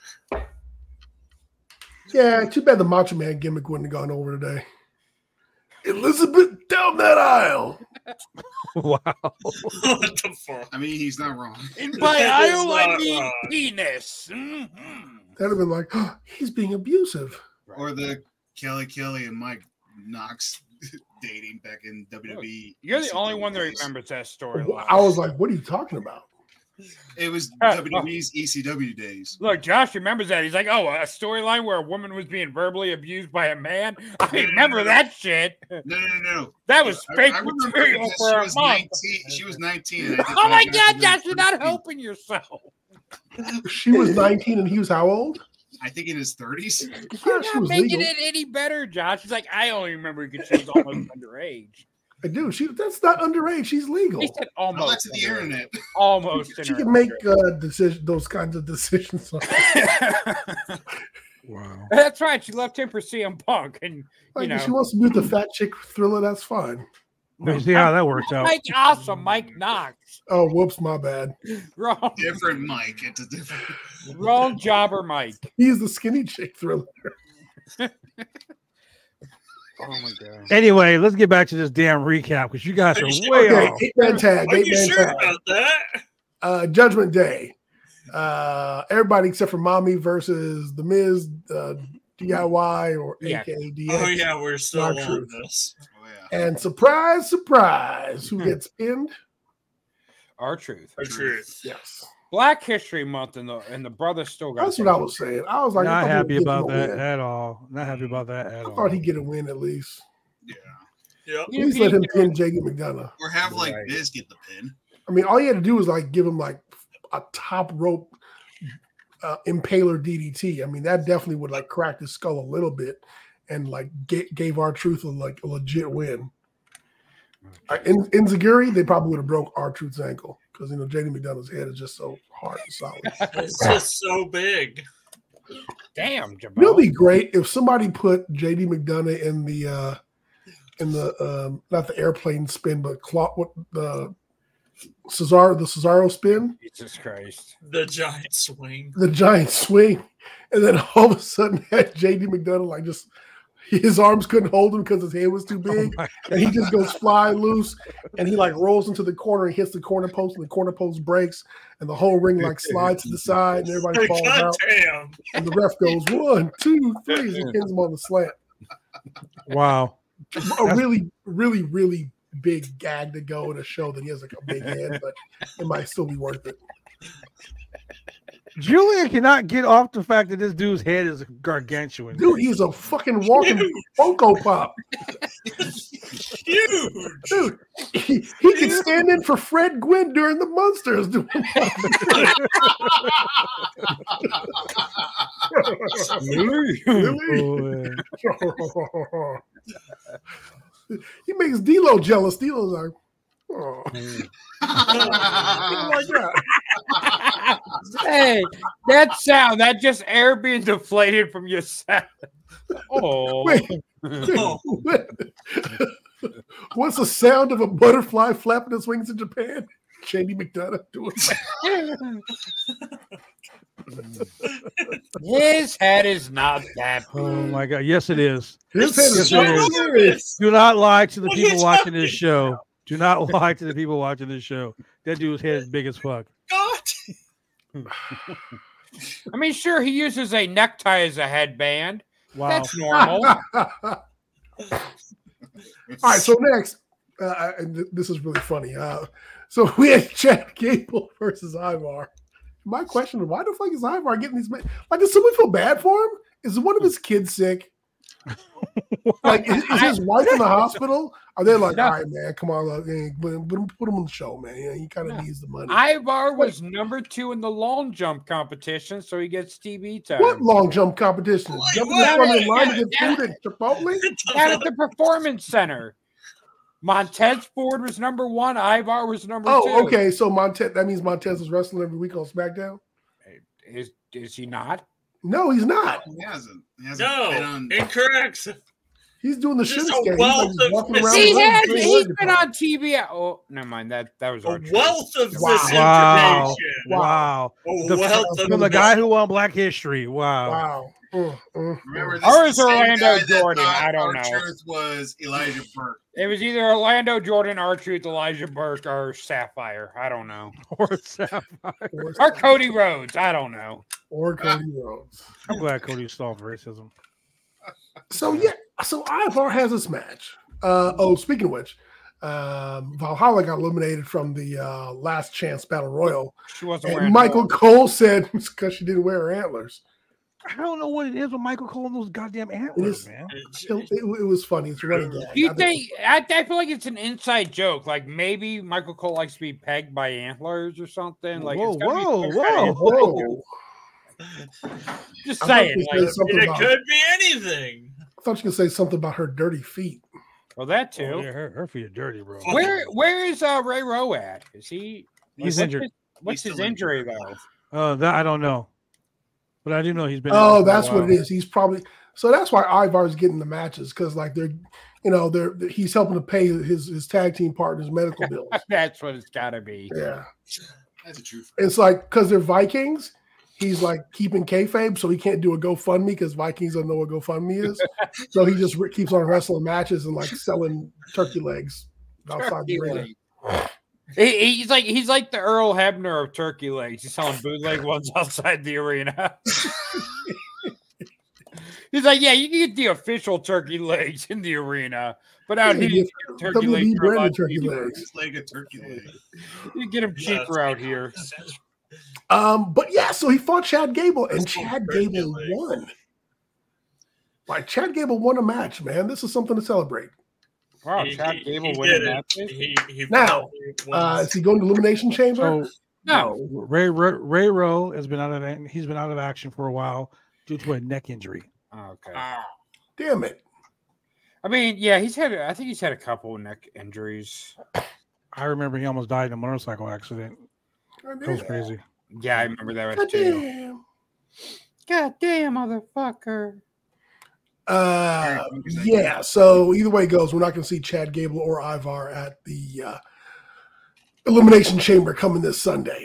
Speaker 3: Yeah, too bad the Macho Man gimmick wouldn't have gone over today. Elizabeth down that aisle.
Speaker 1: Wow.
Speaker 5: What the fuck?
Speaker 2: I mean, he's not wrong.
Speaker 4: And by
Speaker 5: That is
Speaker 4: aisle, I
Speaker 5: not
Speaker 4: mean
Speaker 5: wrong.
Speaker 4: penis. Mhm.
Speaker 3: That'd have been like, oh, he's being abusive.
Speaker 2: Or the Kelly Kelly and Mike Knox dating back in W W E.
Speaker 4: You're the only one that remembers that story.
Speaker 3: I was like, what are you talking about?
Speaker 2: It was
Speaker 4: Uh,
Speaker 2: W W E's E C W days.
Speaker 4: Look, Josh remembers that. He's like, oh, a storyline where a woman was being verbally abused by a man. I remember that shit.
Speaker 2: No, no, no, no.
Speaker 4: That was
Speaker 2: I-
Speaker 4: fake
Speaker 2: I remember
Speaker 4: material
Speaker 2: because
Speaker 4: for
Speaker 2: she
Speaker 4: a
Speaker 2: was
Speaker 4: month.
Speaker 2: nineteen. She was nineteen. And I think
Speaker 4: Oh my
Speaker 2: Mike
Speaker 4: God,
Speaker 2: was
Speaker 4: Josh, you're not
Speaker 2: thirteen.
Speaker 4: helping yourself.
Speaker 3: She was nineteen and he was how old?
Speaker 2: I think in his thirties.
Speaker 4: You're
Speaker 3: she
Speaker 4: not
Speaker 3: was
Speaker 4: making
Speaker 3: legal.
Speaker 4: it any better, Josh. He's like, I only remember because she was almost underage.
Speaker 3: I do. She that's not underage. She's legal.
Speaker 4: He said
Speaker 2: I'll
Speaker 4: almost.
Speaker 2: let to the
Speaker 4: underage.
Speaker 2: internet.
Speaker 4: Almost.
Speaker 3: She
Speaker 4: underage.
Speaker 3: can make uh, decision those kinds of decisions.
Speaker 1: Wow.
Speaker 4: That's right. She left him for C M Punk, and you
Speaker 3: Like,
Speaker 4: know,
Speaker 3: if she wants to do the fat chick thriller, that's fine.
Speaker 1: You see how that works out.
Speaker 4: Mike awesome, Mike Knox.
Speaker 3: Oh, whoops, my bad.
Speaker 4: Wrong,
Speaker 2: Different Mike. It's a different.
Speaker 4: wrong jobber, Mike.
Speaker 3: He's the skinny chick thriller.
Speaker 4: Oh my god.
Speaker 1: Anyway, let's get back to this damn recap because you guys
Speaker 5: Are
Speaker 1: are
Speaker 5: you
Speaker 1: way
Speaker 3: Okay,
Speaker 1: off.
Speaker 3: eight man tag.
Speaker 5: Are
Speaker 3: Eight
Speaker 5: you
Speaker 3: man
Speaker 5: sure
Speaker 3: tag.
Speaker 5: about that?
Speaker 3: Uh, Judgment Day. Uh, everybody except for Mommy versus The Miz, uh, D I Y or
Speaker 4: Yeah.
Speaker 3: A K A D X.
Speaker 5: Oh yeah, we're still
Speaker 3: Not
Speaker 5: on
Speaker 3: true.
Speaker 5: this.
Speaker 2: Oh, yeah.
Speaker 3: And surprise, surprise, who gets pinned?
Speaker 4: Our truth.
Speaker 5: The truth.
Speaker 3: Yes.
Speaker 4: Black History Month, and the and the brother still got.
Speaker 3: That's what I was saying. I was like, I
Speaker 1: Not
Speaker 3: thought he
Speaker 1: happy
Speaker 3: would give
Speaker 1: about
Speaker 3: him a
Speaker 1: that
Speaker 3: win.
Speaker 1: at all. Not happy about that at
Speaker 3: I
Speaker 1: all.
Speaker 3: thought he'd get a win at least.
Speaker 2: Yeah.
Speaker 5: Yep.
Speaker 3: At least let him pin J D McDonough.
Speaker 2: Or have like
Speaker 4: Right.
Speaker 2: Biz get the pin.
Speaker 3: I mean, all you had to do was like give him like a top rope uh, impaler D D T. I mean, that definitely would like crack his skull a little bit and like ga- gave our truth a, like a legit win. Uh, in in Zaguri, they probably would have broke our truth's ankle because you know J D McDonough's head is just so hard and solid.
Speaker 5: It's just so big.
Speaker 4: Damn,
Speaker 3: It would
Speaker 4: Jamal.
Speaker 3: be great if somebody put J D McDonough in the uh in the um not the airplane spin, but clock what the Cesaro the Cesaro spin,
Speaker 4: Jesus Christ.
Speaker 5: The giant swing.
Speaker 3: the giant swing, and then all of a sudden had J D McDonough like just his arms couldn't hold him because his head was too big,
Speaker 1: my
Speaker 3: and he just goes flying loose, and he like rolls into the corner and hits the corner post, and the corner post breaks, and the whole ring like slides to the side, and everybody falls
Speaker 5: God
Speaker 3: out,
Speaker 5: damn.
Speaker 3: and the ref goes one, two, three, and pins him on the slant.
Speaker 1: Wow.
Speaker 3: A really, really, really big gag to go in a show that he has like a big head, but it might still be worth it.
Speaker 1: Julian cannot get off the fact that this dude's head is gargantuan.
Speaker 3: Dude, he's a fucking walking Funko Pop.
Speaker 5: Huge.
Speaker 3: Dude, he, he can stand in for Fred Gwynn during the Monsters. Dude. Really?
Speaker 1: Oh,
Speaker 3: He makes D'Lo jealous. D'Lo's like, oh. Oh my God.
Speaker 4: Hey, that sound, that just air being deflated from your sound. Oh.
Speaker 3: Wait,
Speaker 5: Oh.
Speaker 3: wait. What's the sound of a butterfly flapping its wings in Japan? J D McDonough doing that.
Speaker 4: His head is not that
Speaker 1: oh
Speaker 4: big.
Speaker 1: my God. Yes, it is.
Speaker 3: His head is
Speaker 1: so
Speaker 3: very
Speaker 1: nervous.
Speaker 3: serious.
Speaker 1: Do not lie to the
Speaker 5: What are you
Speaker 1: people watching
Speaker 5: talking
Speaker 1: this show. Do not lie to the people watching this show. That dude's head is big as fuck.
Speaker 5: God.
Speaker 4: I mean, sure, he uses a necktie as a headband.
Speaker 1: Wow.
Speaker 4: That's normal.
Speaker 3: All right, so next, uh, and th- this is really funny. Uh, so we had Chad Gable versus Ivar. My question is, why the fuck is Ivar getting these? Men? Like, does someone feel bad for him? Is one of his kids sick? Like, is, is his wife in the hospital? Are they like,
Speaker 4: No.
Speaker 3: all right, man, come on, look, hey, put, him, put him put him on the show, man. Yeah, he kind of
Speaker 4: No.
Speaker 3: needs the money.
Speaker 4: Ivar was number two in the long jump competition, so he gets T V time.
Speaker 3: What long jump competition?
Speaker 5: Wait,
Speaker 3: Jumping
Speaker 5: what?
Speaker 3: in front of the line
Speaker 4: Yeah,
Speaker 3: to get
Speaker 4: yeah.
Speaker 3: food at Chipotle?
Speaker 4: Down at the Performance Center. Montez Ford was number one. Ivar was number two.
Speaker 3: Oh, okay. So Montez, that means Montez is wrestling every week on SmackDown?
Speaker 4: Is is he not?
Speaker 3: No, he's not.
Speaker 2: He hasn't. He hasn't been
Speaker 5: No,
Speaker 2: on.
Speaker 5: incorrect.
Speaker 3: He's doing the
Speaker 5: This
Speaker 3: Shinsuke.
Speaker 5: is a
Speaker 3: He's like
Speaker 5: wealth
Speaker 3: just
Speaker 5: of
Speaker 3: walking around.
Speaker 4: He
Speaker 3: the ring
Speaker 4: has.
Speaker 3: doing
Speaker 4: He's
Speaker 3: work
Speaker 4: been
Speaker 3: department.
Speaker 4: on T V. Oh, never mind. That that was
Speaker 5: A
Speaker 4: our truth.
Speaker 5: wealth of
Speaker 3: Wow.
Speaker 5: misinformation.
Speaker 1: Wow.
Speaker 3: Wow.
Speaker 1: Wow.
Speaker 5: A
Speaker 1: The,
Speaker 5: wealth
Speaker 1: from
Speaker 5: of
Speaker 1: the guy who won Black History. Wow.
Speaker 3: Wow. Mm, mm,
Speaker 2: Remember,
Speaker 3: mm.
Speaker 2: this
Speaker 4: Or
Speaker 2: is
Speaker 4: is
Speaker 2: the same
Speaker 4: Orlando
Speaker 2: guy that
Speaker 4: Jordan?
Speaker 2: thought
Speaker 4: I don't
Speaker 2: our
Speaker 4: know.
Speaker 2: Truth was Elijah Burke.
Speaker 4: It was either Orlando Jordan, R Truth, Elijah Burke, or Sapphire. I don't know.
Speaker 1: Or Sapphire.
Speaker 3: Or,
Speaker 4: Or Cody Rhodes. I don't know.
Speaker 3: or Cody Rhodes.
Speaker 1: I'm glad Cody solved racism.
Speaker 3: So yeah, so Ivar has this match. Uh, oh, speaking of which, Um, Valhalla got eliminated from the uh, Last Chance Battle Royal.
Speaker 4: She wasn't
Speaker 3: And
Speaker 4: wearing
Speaker 3: Michael
Speaker 4: horns.
Speaker 3: Cole said it's because she didn't wear her antlers.
Speaker 1: I don't know what it is with Michael Cole and those goddamn antlers,
Speaker 3: is-
Speaker 1: man.
Speaker 3: It, it- it was funny. It's a running gag.
Speaker 4: Do you
Speaker 3: I
Speaker 4: think? I, I feel like it's an inside joke. Like maybe Michael Cole likes to be pegged by antlers or something. Like
Speaker 1: Whoa,
Speaker 4: it's gotta be
Speaker 1: whoa,
Speaker 4: some kind of
Speaker 1: whoa.
Speaker 3: Whoa.
Speaker 4: inside joke. Just
Speaker 3: I thought
Speaker 4: saying.
Speaker 3: you
Speaker 4: Like,
Speaker 3: said something
Speaker 5: It
Speaker 3: about,
Speaker 5: could be anything.
Speaker 3: I thought you could say something about her dirty feet.
Speaker 4: well, that
Speaker 1: Oh,
Speaker 4: too.
Speaker 1: yeah, her, her feet are dirty, bro.
Speaker 5: Fuck.
Speaker 4: Where Where is uh, Ray Rowe at? Is he?
Speaker 1: He's
Speaker 4: what's
Speaker 1: injured.
Speaker 4: His, what's
Speaker 2: He's
Speaker 4: his
Speaker 2: still
Speaker 4: injury
Speaker 2: injured.
Speaker 4: though?
Speaker 1: Uh, that I don't know, but I do know he's been.
Speaker 3: Oh,
Speaker 1: injured for a
Speaker 3: that's what
Speaker 1: while.
Speaker 3: it is. He's probably so that's why Ivar's getting the matches because like they're, you know, they're he's helping to pay his his tag team partners medical bills.
Speaker 4: That's what it's got to be.
Speaker 3: Yeah,
Speaker 2: That's a truth.
Speaker 3: it's like because they're Vikings. He's like keeping kayfabe, so he can't do a GoFundMe because Vikings don't know what GoFundMe is. So he just re- keeps on wrestling matches and like selling turkey legs outside the
Speaker 4: Turkey
Speaker 3: arena.
Speaker 4: leg. He- He's like he's like the Earl Hebner of turkey legs. He's selling bootleg ones outside the arena. He's like, yeah, you can get the official turkey legs in the arena, but out
Speaker 3: Yeah,
Speaker 4: here,
Speaker 3: you
Speaker 4: you
Speaker 3: get
Speaker 4: get turkey
Speaker 3: W W E
Speaker 4: legs. are a lot
Speaker 3: branded turkey
Speaker 4: cheaper.
Speaker 3: legs.
Speaker 2: It's like a turkey leg.
Speaker 4: You get them cheaper out here.
Speaker 3: Um, but yeah, so he fought Chad Gable, and
Speaker 5: That's
Speaker 3: Chad
Speaker 5: turkey
Speaker 3: Gable
Speaker 5: legs.
Speaker 3: won. Like Chad Gable won a match, man. This is something to celebrate.
Speaker 4: Wow,
Speaker 5: He-
Speaker 4: Chad
Speaker 5: he-
Speaker 4: Gable
Speaker 5: he
Speaker 4: winning
Speaker 5: did it.
Speaker 4: matches?
Speaker 5: He, he
Speaker 3: Now,
Speaker 5: finally
Speaker 3: Uh,
Speaker 5: wins.
Speaker 3: is he going to Elimination Chamber?
Speaker 1: So
Speaker 4: No.
Speaker 1: Ray, Ray Ray Rowe has been out of he's been out of action for a while due to a neck injury.
Speaker 4: Okay.
Speaker 5: Ah,
Speaker 3: Damn it.
Speaker 4: I mean, yeah, he's had. I think he's had a couple neck injuries.
Speaker 1: I remember he almost died in a motorcycle accident.
Speaker 3: God
Speaker 1: That was
Speaker 3: damn.
Speaker 1: crazy.
Speaker 4: Yeah, I remember that
Speaker 3: God
Speaker 4: too.
Speaker 3: damn.
Speaker 4: God damn, motherfucker.
Speaker 3: Uh, yeah, so either way it goes, we're not going to see Chad Gable or Ivar at the uh, Elimination Chamber coming this Sunday.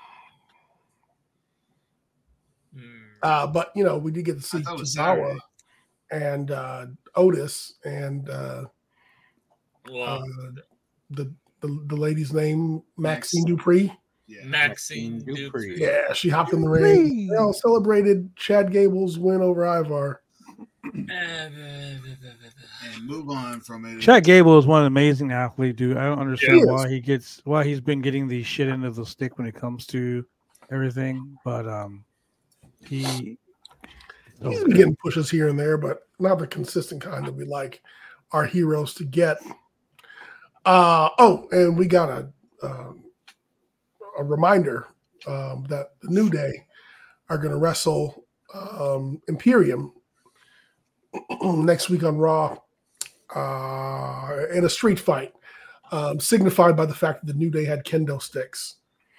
Speaker 5: hmm.
Speaker 3: Uh, but, you know, we did get to see
Speaker 2: I thought it was
Speaker 3: Tozawa
Speaker 2: Saturday.
Speaker 3: and uh, Otis and uh,
Speaker 5: Well,
Speaker 3: uh, the, the the lady's name, Maxine Dupree.
Speaker 2: Yeah.
Speaker 5: Maxine
Speaker 4: Maxine Dupree.
Speaker 5: Dupree.
Speaker 3: Yeah, she hopped in the ring. They all celebrated Chad Gable's win over Ivar.
Speaker 2: And move on from it.
Speaker 1: Chad Gable is one amazing athlete, dude. I don't understand
Speaker 3: He is.
Speaker 1: why he gets why he's been getting the shit end of the stick when it comes to everything. But um, he
Speaker 3: He's been getting pushes here and there, but not the consistent kind that we like our heroes to get. Uh, oh, and we got a um, a reminder um, that the New Day are going to wrestle um, Imperium next week on Raw uh, in a street fight, um, signified by the fact that the New Day had kendo sticks.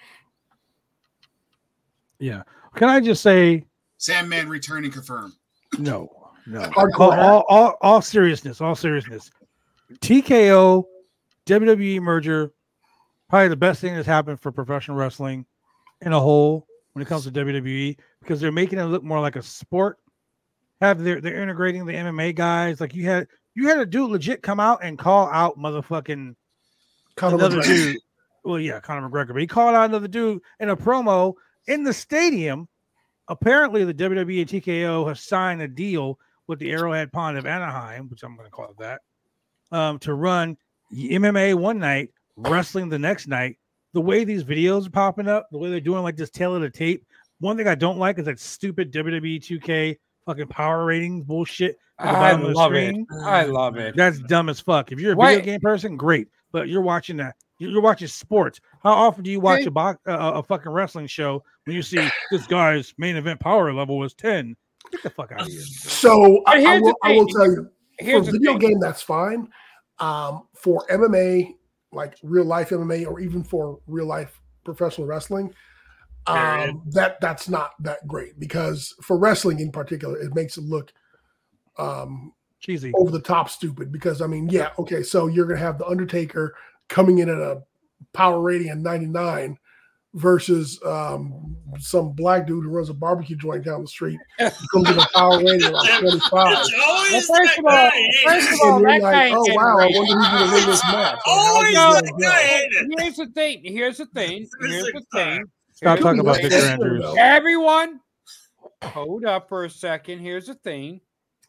Speaker 1: yeah. Can I just say
Speaker 2: Sandman returning confirmed.
Speaker 1: no, no.
Speaker 3: Hardcore
Speaker 1: All,
Speaker 3: hat.
Speaker 1: all, all, all seriousness, all seriousness. T K O W W E merger, probably the best thing that's happened for professional wrestling in a whole when it comes to W W E because they're making it look more like a sport. Have they're they're integrating the M M A guys. Like you had you had a dude legit come out and call out motherfucking
Speaker 3: Conor
Speaker 1: another
Speaker 3: McGregor.
Speaker 1: dude. Well, yeah, Conor McGregor, but he called out another dude in a promo in the stadium. Apparently, the W W E and T K O have signed a deal with the Arrowhead Pond of Anaheim, which I'm going to call it that, um, to run M M A one night, wrestling the next night. The way these videos are popping up, the way they're doing like this tail of the tape. One thing I don't like is that stupid W W E two K fucking power ratings bullshit at the
Speaker 4: I
Speaker 1: bottom of the
Speaker 4: love it.
Speaker 1: screen.
Speaker 4: I love it.
Speaker 1: That's dumb as fuck. If you're a
Speaker 4: Why-
Speaker 1: video game person, great. But you're watching that. You're watching sports. How often do you watch
Speaker 4: Okay.
Speaker 1: a, box, uh, a fucking wrestling show when you see this guy's main event power level was ten? Get the fuck out of here.
Speaker 3: So I, I,
Speaker 4: here's the
Speaker 3: will, I will
Speaker 4: thing.
Speaker 3: tell you,
Speaker 4: Here's
Speaker 3: for
Speaker 4: the
Speaker 3: video
Speaker 4: thing.
Speaker 3: game, that's fine. Um, for M M A, like real life M M A, or even for real life professional wrestling,
Speaker 5: Period.
Speaker 3: um, that that's not that great because for wrestling in particular, it makes it look um,
Speaker 1: Cheesy.
Speaker 3: over the top stupid. Because I mean, yeah, okay, so you're gonna have the Undertaker coming in at a power rating of ninety-nine versus um, some black dude who runs a barbecue joint down the street who comes in a power rating of like twenty-five.
Speaker 5: It's always
Speaker 4: Well, first
Speaker 5: that
Speaker 4: of all-
Speaker 5: guy. ain't
Speaker 4: first
Speaker 5: it?
Speaker 4: of all,
Speaker 3: And you're
Speaker 4: that
Speaker 3: like,
Speaker 4: guy ain't
Speaker 3: oh
Speaker 4: getting
Speaker 3: wow, I
Speaker 4: rated.
Speaker 3: wonder who's gonna win this match. Like,
Speaker 5: Always
Speaker 3: how's
Speaker 5: that
Speaker 3: it
Speaker 5: guy.
Speaker 3: gonna go?
Speaker 5: ain't it?
Speaker 4: Here's the thing. Here's the thing. Here's the thing.
Speaker 1: Stop
Speaker 4: Here's
Speaker 1: talking
Speaker 4: the
Speaker 1: about
Speaker 4: thing.
Speaker 1: Victor Andrews.
Speaker 3: No.
Speaker 4: Everyone, hold up for a second. Here's the thing.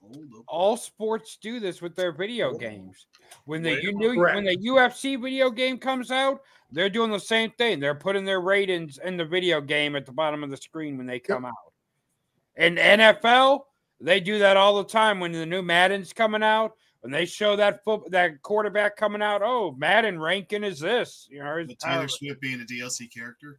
Speaker 2: Hold up.
Speaker 4: All sports do this with their video games. When the
Speaker 5: Wait,
Speaker 4: you knew
Speaker 3: correct.
Speaker 4: when the U F C video game comes out, they're doing the same thing. They're putting their ratings in the video game at the bottom of the screen when they come out. In N F L, they do that all the time when the new Madden's coming out. When they show that foot, that quarterback coming out, oh, Madden ranking is this. You know,
Speaker 2: With Taylor Swift being a D L C character.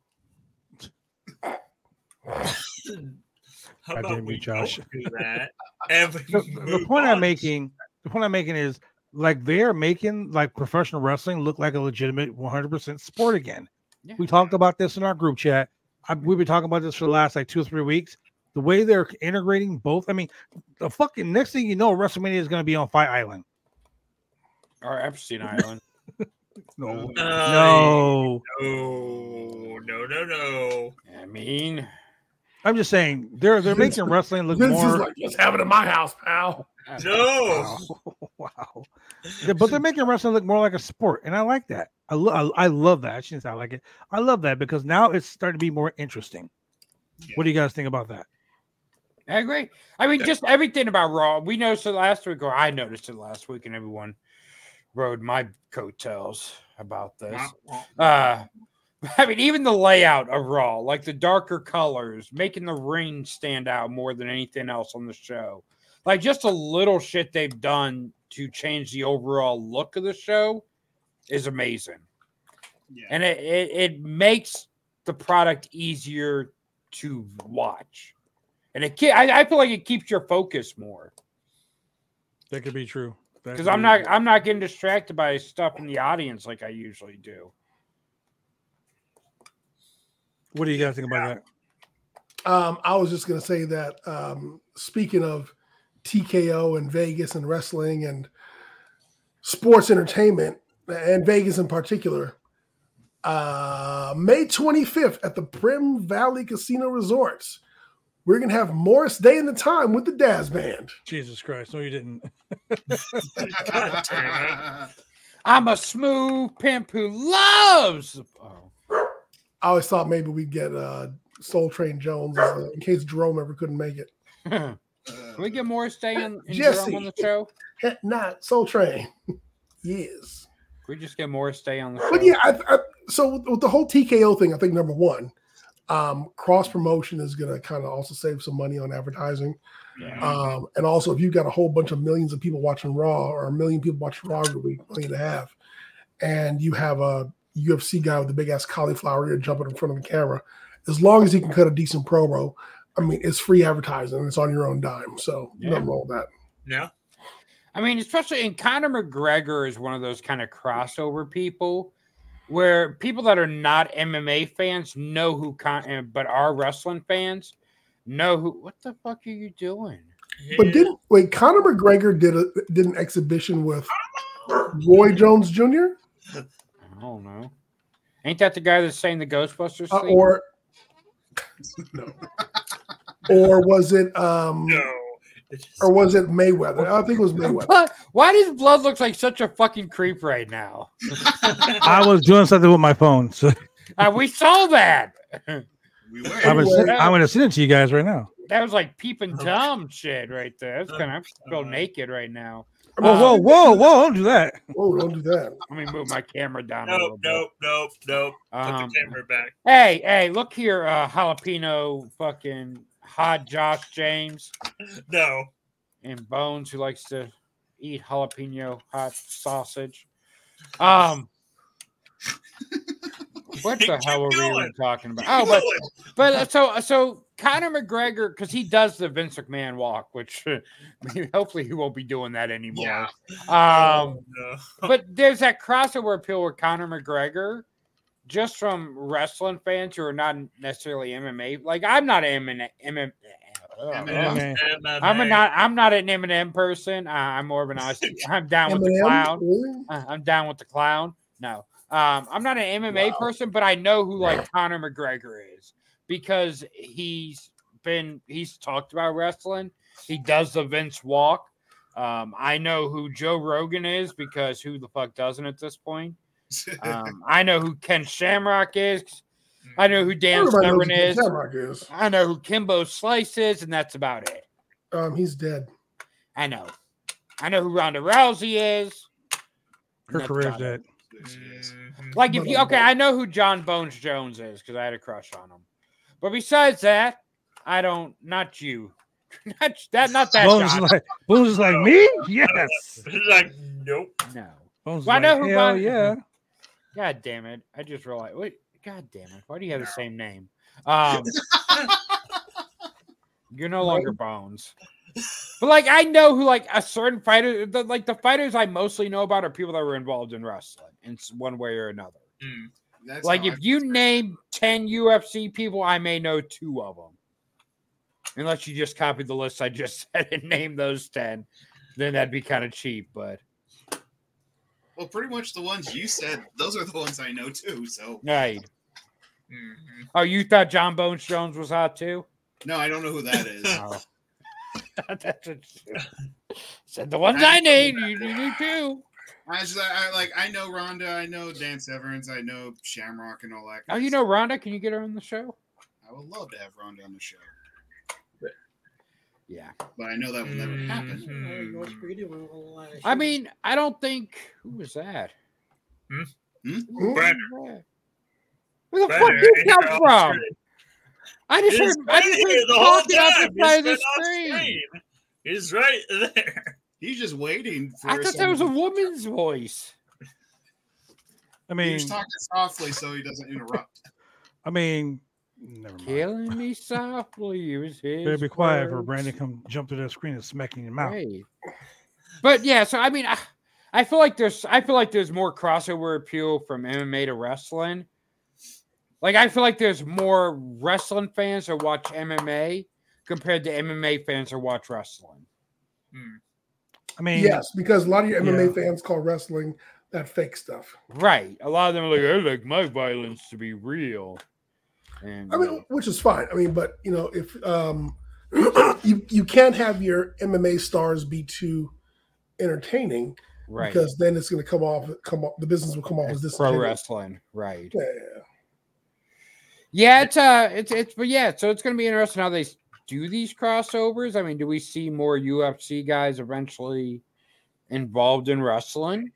Speaker 5: How
Speaker 1: I
Speaker 5: about
Speaker 1: didn't
Speaker 5: we
Speaker 1: meet Josh.
Speaker 5: don't do that? And we
Speaker 1: The, the
Speaker 5: move
Speaker 1: point I'm
Speaker 5: on.
Speaker 1: making, the point I'm making is like they're making like professional wrestling look like a legitimate one hundred percent sport again.
Speaker 4: Yeah.
Speaker 1: We talked about this in our group chat. I, we've been talking about this for the last like two or three weeks. The way they're integrating both. I mean, the fucking next thing you know, WrestleMania is going to be on Fight Island.
Speaker 4: or Epstein Island.
Speaker 1: No,
Speaker 5: Uh,
Speaker 1: no.
Speaker 5: No, no, no, no.
Speaker 4: I mean,
Speaker 1: I'm just saying they're they're making wrestling look
Speaker 3: Vince is
Speaker 1: more.
Speaker 3: like, just have it in my house, pal.
Speaker 5: No.
Speaker 1: Wow. Wow. Yeah, but they're making wrestling look more like a sport, and I like that. I, lo- I, I love that. I shouldn't say I like it. I love that because now it's starting to be more interesting.
Speaker 2: Yeah.
Speaker 1: What do you guys think about that?
Speaker 4: I agree. I mean, just everything about Raw. We noticed it last week, or I noticed it last week, and everyone rode my coattails about this. Uh, I mean, even the layout of Raw, like the darker colors, making the ring stand out more than anything else on the show. Like just a little shit they've done to change the overall look of the show is amazing.
Speaker 2: Yeah.
Speaker 4: And it, it, it makes the product easier to watch. And it ke- I, I feel like it keeps your focus more.
Speaker 1: That could be true.
Speaker 4: Because I'm not I'm not getting distracted by stuff in the audience like I usually do.
Speaker 1: What do you guys think about that?
Speaker 3: Um, I was just going to say that um, speaking of T K O and Vegas and wrestling and sports entertainment, and Vegas in particular, uh, May twenty-fifth at the Prim Valley Casino Resorts, we're going to have Morris Day in the Time with the Daz Band.
Speaker 1: Jesus Christ! No, you didn't.
Speaker 5: God damn
Speaker 4: I'm a smooth pimp who loves. Oh.
Speaker 3: I always thought maybe we'd get uh, Soul Train Jones uh, in case Jerome ever couldn't make it.
Speaker 4: Can we get Morris Day and, and
Speaker 3: Jesse.
Speaker 4: Jerome on the show?
Speaker 3: Heh, Not Soul Train. Yes.
Speaker 4: Can we just get Morris Day on the show?
Speaker 3: But yeah, I, I, so with the whole T K O thing, I think number one, um, cross promotion is going to kind of also save some money on advertising.
Speaker 4: Yeah.
Speaker 3: Um, and also, if you've got a whole bunch of millions of people watching Raw or a million people watching Raw every week, million and a half, and you have a U F C guy with a big ass cauliflower ear jumping in front of the camera, as long as he can cut a decent promo, I mean, it's free advertising and it's on your own dime. So
Speaker 4: Yeah.
Speaker 3: nothing wrong with that.
Speaker 5: Yeah.
Speaker 4: I mean, especially in Conor McGregor is one of those kind of crossover people where people that are not M M A fans know who, Con- but are wrestling fans know who. What the fuck are you doing?
Speaker 3: But didn't wait? Conor McGregor did a did an exhibition with Roy Jones Junior
Speaker 4: I don't know. Ain't that the guy that's saying the Ghostbusters
Speaker 3: uh,
Speaker 4: thing?
Speaker 3: or no, or was it um,
Speaker 5: No. It's just-
Speaker 3: or was it Mayweather? I think it was Mayweather.
Speaker 4: But why does Blood look like such a fucking creep right now?
Speaker 1: I was doing something with my phone, so
Speaker 4: Uh, we saw that.
Speaker 2: We were.
Speaker 1: I'm gonna,
Speaker 3: Anyway.
Speaker 1: send, I'm gonna send it to you guys right now.
Speaker 4: That was like peeping Tom shit right there. That's kind of I feel
Speaker 5: Uh,
Speaker 4: naked right now.
Speaker 1: Whoa,
Speaker 4: Uh,
Speaker 1: whoa, whoa, whoa! Don't do that.
Speaker 3: Oh, don't do that.
Speaker 4: Let me move my camera down a little
Speaker 5: Nope,
Speaker 4: bit.
Speaker 5: nope, nope, nope. Put
Speaker 4: Um,
Speaker 5: the camera back.
Speaker 4: Hey, hey, look here, uh, jalapeno fucking hot Josh James
Speaker 5: No.
Speaker 4: and Bones who likes to eat jalapeno hot sausage. Um, what the
Speaker 5: Keep
Speaker 4: hell were we
Speaker 5: going.
Speaker 4: even talking about?
Speaker 5: Keep
Speaker 4: Oh, but
Speaker 5: going.
Speaker 4: but uh, so so Conor McGregor because he does the Vince McMahon walk, which hopefully he won't be doing that anymore.
Speaker 2: Yeah.
Speaker 4: Um,
Speaker 5: No.
Speaker 4: but there's that crossover appeal with Conor McGregor, just from wrestling fans who are not necessarily M M A. Like I'm not an M M A.
Speaker 2: M M A.
Speaker 1: M M A.
Speaker 4: I'm a not. I'm not an Eminem person. Uh, I'm more of an Aussie. I'm down with the
Speaker 3: Eminem?
Speaker 4: clown.
Speaker 3: Really?
Speaker 4: Uh, I'm down with the clown. No, um, I'm not an M M A
Speaker 3: Wow.
Speaker 4: person, but I know who like Conor McGregor is because he's been. He's talked about wrestling. He does the Vince walk. Um, I know who Joe Rogan is because who the fuck doesn't at this point? Um, I know who Ken Shamrock is. I know who Dan
Speaker 3: Everybody knows
Speaker 4: Severn
Speaker 3: who
Speaker 4: is.
Speaker 3: Shamrock is.
Speaker 4: I know who Kimbo Slice is, and that's about it.
Speaker 3: Um, he's dead.
Speaker 4: I know. I know who Ronda Rousey is.
Speaker 1: Her
Speaker 4: That's
Speaker 1: career's
Speaker 4: about it.
Speaker 1: dead.
Speaker 5: Mhm.
Speaker 4: Like if you okay, I know who John Bones Jones is because I had a crush on him. But besides that, I don't. Not you. not that. Not that.
Speaker 1: Bones is
Speaker 4: John.
Speaker 1: like Bones is like me. Yes.
Speaker 5: Like, nope.
Speaker 4: No.
Speaker 1: Bones is
Speaker 4: Well, I
Speaker 1: like,
Speaker 4: know who
Speaker 1: hell
Speaker 4: Ron-
Speaker 1: yeah.
Speaker 4: God damn it! I just realized. Wait. God damn it! Why do you have the same name? Um, you're no longer Bones. But like, I know who like a certain fighter. The, like the fighters I mostly know about are people that were involved in wrestling in s- one way or another.
Speaker 5: Mm.
Speaker 2: That's
Speaker 4: Like
Speaker 2: how
Speaker 4: if
Speaker 2: I
Speaker 4: you
Speaker 2: first heard
Speaker 4: name ten U F C people, I may know two of them. Unless you just copied the list I just said and named those ten, then that'd be kind of cheap. But
Speaker 2: Well, pretty much the ones you said, those are the ones I know too. So
Speaker 4: right.
Speaker 5: Mhm.
Speaker 4: Oh, you thought John Bones Jones was hot too?
Speaker 2: no, I don't know who that is.
Speaker 4: Oh. That's what said the ones I named. You, you knew too.
Speaker 2: I just I, I like I know Rhonda, I know Dan Severance, I know Shamrock and all that.
Speaker 4: Oh,
Speaker 2: kind
Speaker 4: you
Speaker 2: of
Speaker 4: know
Speaker 2: stuff.
Speaker 4: Rhonda? Can you get her on the show?
Speaker 2: I would love to have Rhonda on the show,
Speaker 4: Yeah.
Speaker 2: but I know that will never happen.
Speaker 5: Mhm.
Speaker 4: I mean, I don't think who was that?
Speaker 5: Hmm?
Speaker 2: Hmm?
Speaker 4: Who was
Speaker 5: Brenner.
Speaker 4: that? Where the fuck
Speaker 5: Brenner,
Speaker 4: did he
Speaker 5: he's
Speaker 4: come
Speaker 5: off
Speaker 4: from?
Speaker 5: screen.
Speaker 4: I just
Speaker 5: He's
Speaker 4: heard. I
Speaker 5: right
Speaker 4: just
Speaker 5: here
Speaker 4: heard
Speaker 5: the whole
Speaker 4: talking out
Speaker 5: time.
Speaker 4: the side of
Speaker 5: He's
Speaker 4: the
Speaker 5: been off
Speaker 4: screen.
Speaker 5: screen. He's right there.
Speaker 2: He's just waiting for.
Speaker 4: I thought that was a
Speaker 2: someone-
Speaker 4: woman's voice.
Speaker 1: I
Speaker 2: He
Speaker 1: mean,
Speaker 2: was talking softly so he doesn't interrupt.
Speaker 1: I mean, never mind.
Speaker 4: Killing me softly was his.
Speaker 1: Better be quiet for
Speaker 4: words.
Speaker 1: Brandon come jump to that screen and smack you in your mouth.
Speaker 4: Right. But yeah, so I mean, I, I feel like there's, I feel like there's more crossover appeal from M M A to wrestling. Like I feel like there's more wrestling fans that watch M M A compared to M M A fans that watch wrestling.
Speaker 5: Hmm.
Speaker 1: I mean,
Speaker 3: Yes, because a lot of your M M A
Speaker 1: Yeah.
Speaker 3: fans call wrestling that fake stuff.
Speaker 4: Right. A lot of them are like, I like my violence to be real. And
Speaker 3: I mean, which is fine. I mean, but you know, if um, you you can't have your M M A stars be too entertaining
Speaker 4: right.
Speaker 3: because then it's going to come off. Come off. The business will come off as this
Speaker 4: Pro wrestling. Right.
Speaker 3: Yeah.
Speaker 4: Yeah, it's uh it's it's but yeah, so it's gonna be interesting how they do these crossovers. I mean, do we see more U F C guys eventually involved in wrestling?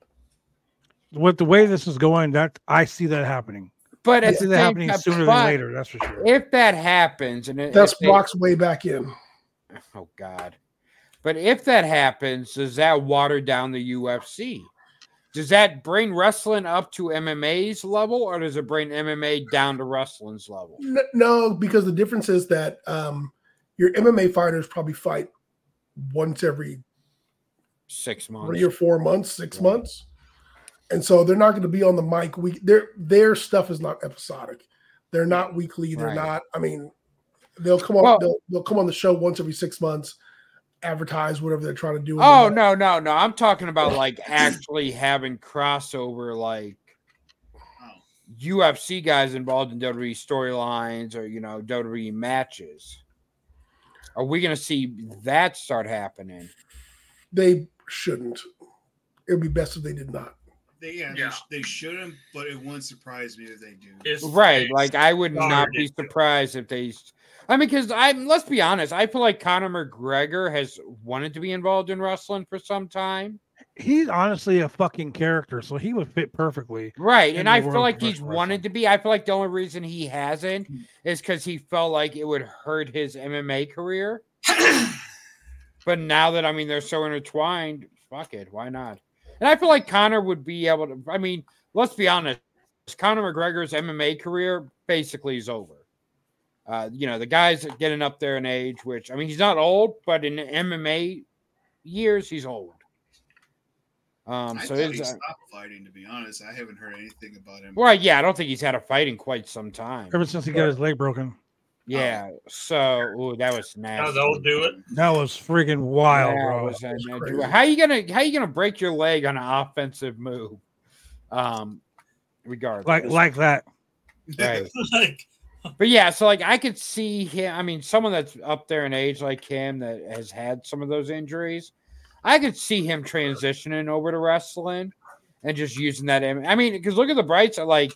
Speaker 1: with the way this is going, that I see that happening.
Speaker 4: But
Speaker 1: I
Speaker 4: at
Speaker 1: see
Speaker 4: the
Speaker 1: that
Speaker 4: same
Speaker 1: happening
Speaker 4: time,
Speaker 1: sooner
Speaker 4: but
Speaker 1: than later. That's for sure.
Speaker 4: if that happens, and it-
Speaker 3: That's
Speaker 4: if they-
Speaker 3: Brock's way back in.
Speaker 4: oh god, but if that happens, does that water down the U F C? Does that bring wrestling up to M M A's level, or does it bring M M A down to wrestling's level?
Speaker 3: N- No, because the difference is that um, your M M A fighters probably fight once every
Speaker 4: Six months.
Speaker 3: three or four months, six
Speaker 4: Right.
Speaker 3: months, and so they're not going to be on the mic. Week their their stuff is not episodic. They're not weekly. They're
Speaker 4: Right.
Speaker 3: not. I mean, they'll come on.
Speaker 4: Well-
Speaker 3: they'll, they'll come on the show once every six months, advertise whatever they're trying to do.
Speaker 4: Oh no, no, no! I'm talking about like actually having crossover, like
Speaker 2: Oh.
Speaker 4: U F C guys involved in W W E storylines or you know W W E matches. Are we going to see that start happening?
Speaker 3: They shouldn't. It would be best if they did not.
Speaker 2: They, yeah,
Speaker 5: Yeah.
Speaker 2: They, sh- they shouldn't, but it wouldn't surprise me if they do.
Speaker 5: It's
Speaker 4: Right?
Speaker 5: it's
Speaker 4: Like I would not be
Speaker 5: started.
Speaker 4: surprised if they. I mean, because I'm. Let's be honest. I feel like Conor McGregor has wanted to be involved in wrestling for some time.
Speaker 1: He's honestly a fucking character, so he would fit perfectly.
Speaker 4: Right.
Speaker 1: in
Speaker 4: And
Speaker 1: the
Speaker 4: I
Speaker 1: world
Speaker 4: feel
Speaker 1: of
Speaker 4: like he's
Speaker 1: professional
Speaker 4: wanted
Speaker 1: wrestling.
Speaker 4: to be. I feel like the only reason he hasn't is because he felt like it would hurt his M M A career. But now that, I mean, they're so intertwined, fuck it. Why not? And I feel like Conor would be able to. I mean, let's be honest. Conor McGregor's M M A career basically is over. Uh, you know, the guy's getting up there in age, which, I mean, he's not old, but in M M A years, he's old. Um,
Speaker 2: I
Speaker 4: so
Speaker 2: thought he
Speaker 4: it's, uh,
Speaker 2: stopped fighting. To be honest, I haven't heard anything about him.
Speaker 4: well, yeah, I don't think he's had a fight in quite some time.
Speaker 1: Ever since he got his leg broken,
Speaker 4: Yeah, so ooh, that was
Speaker 5: Now
Speaker 4: nasty.
Speaker 5: they'll do it.
Speaker 1: that was freaking wild,
Speaker 4: That
Speaker 1: bro.
Speaker 4: was, uh,
Speaker 3: That's
Speaker 4: no-
Speaker 3: crazy.
Speaker 4: how you gonna how you gonna break your leg on an offensive move? Um, regardless,
Speaker 1: Like like that.
Speaker 4: right.
Speaker 5: Like,
Speaker 4: But yeah, so like I could see him. I mean, someone that's up there in age like him that has had some of those injuries, I could see him transitioning over to wrestling and just using that. im- I mean, because look at the bright side, like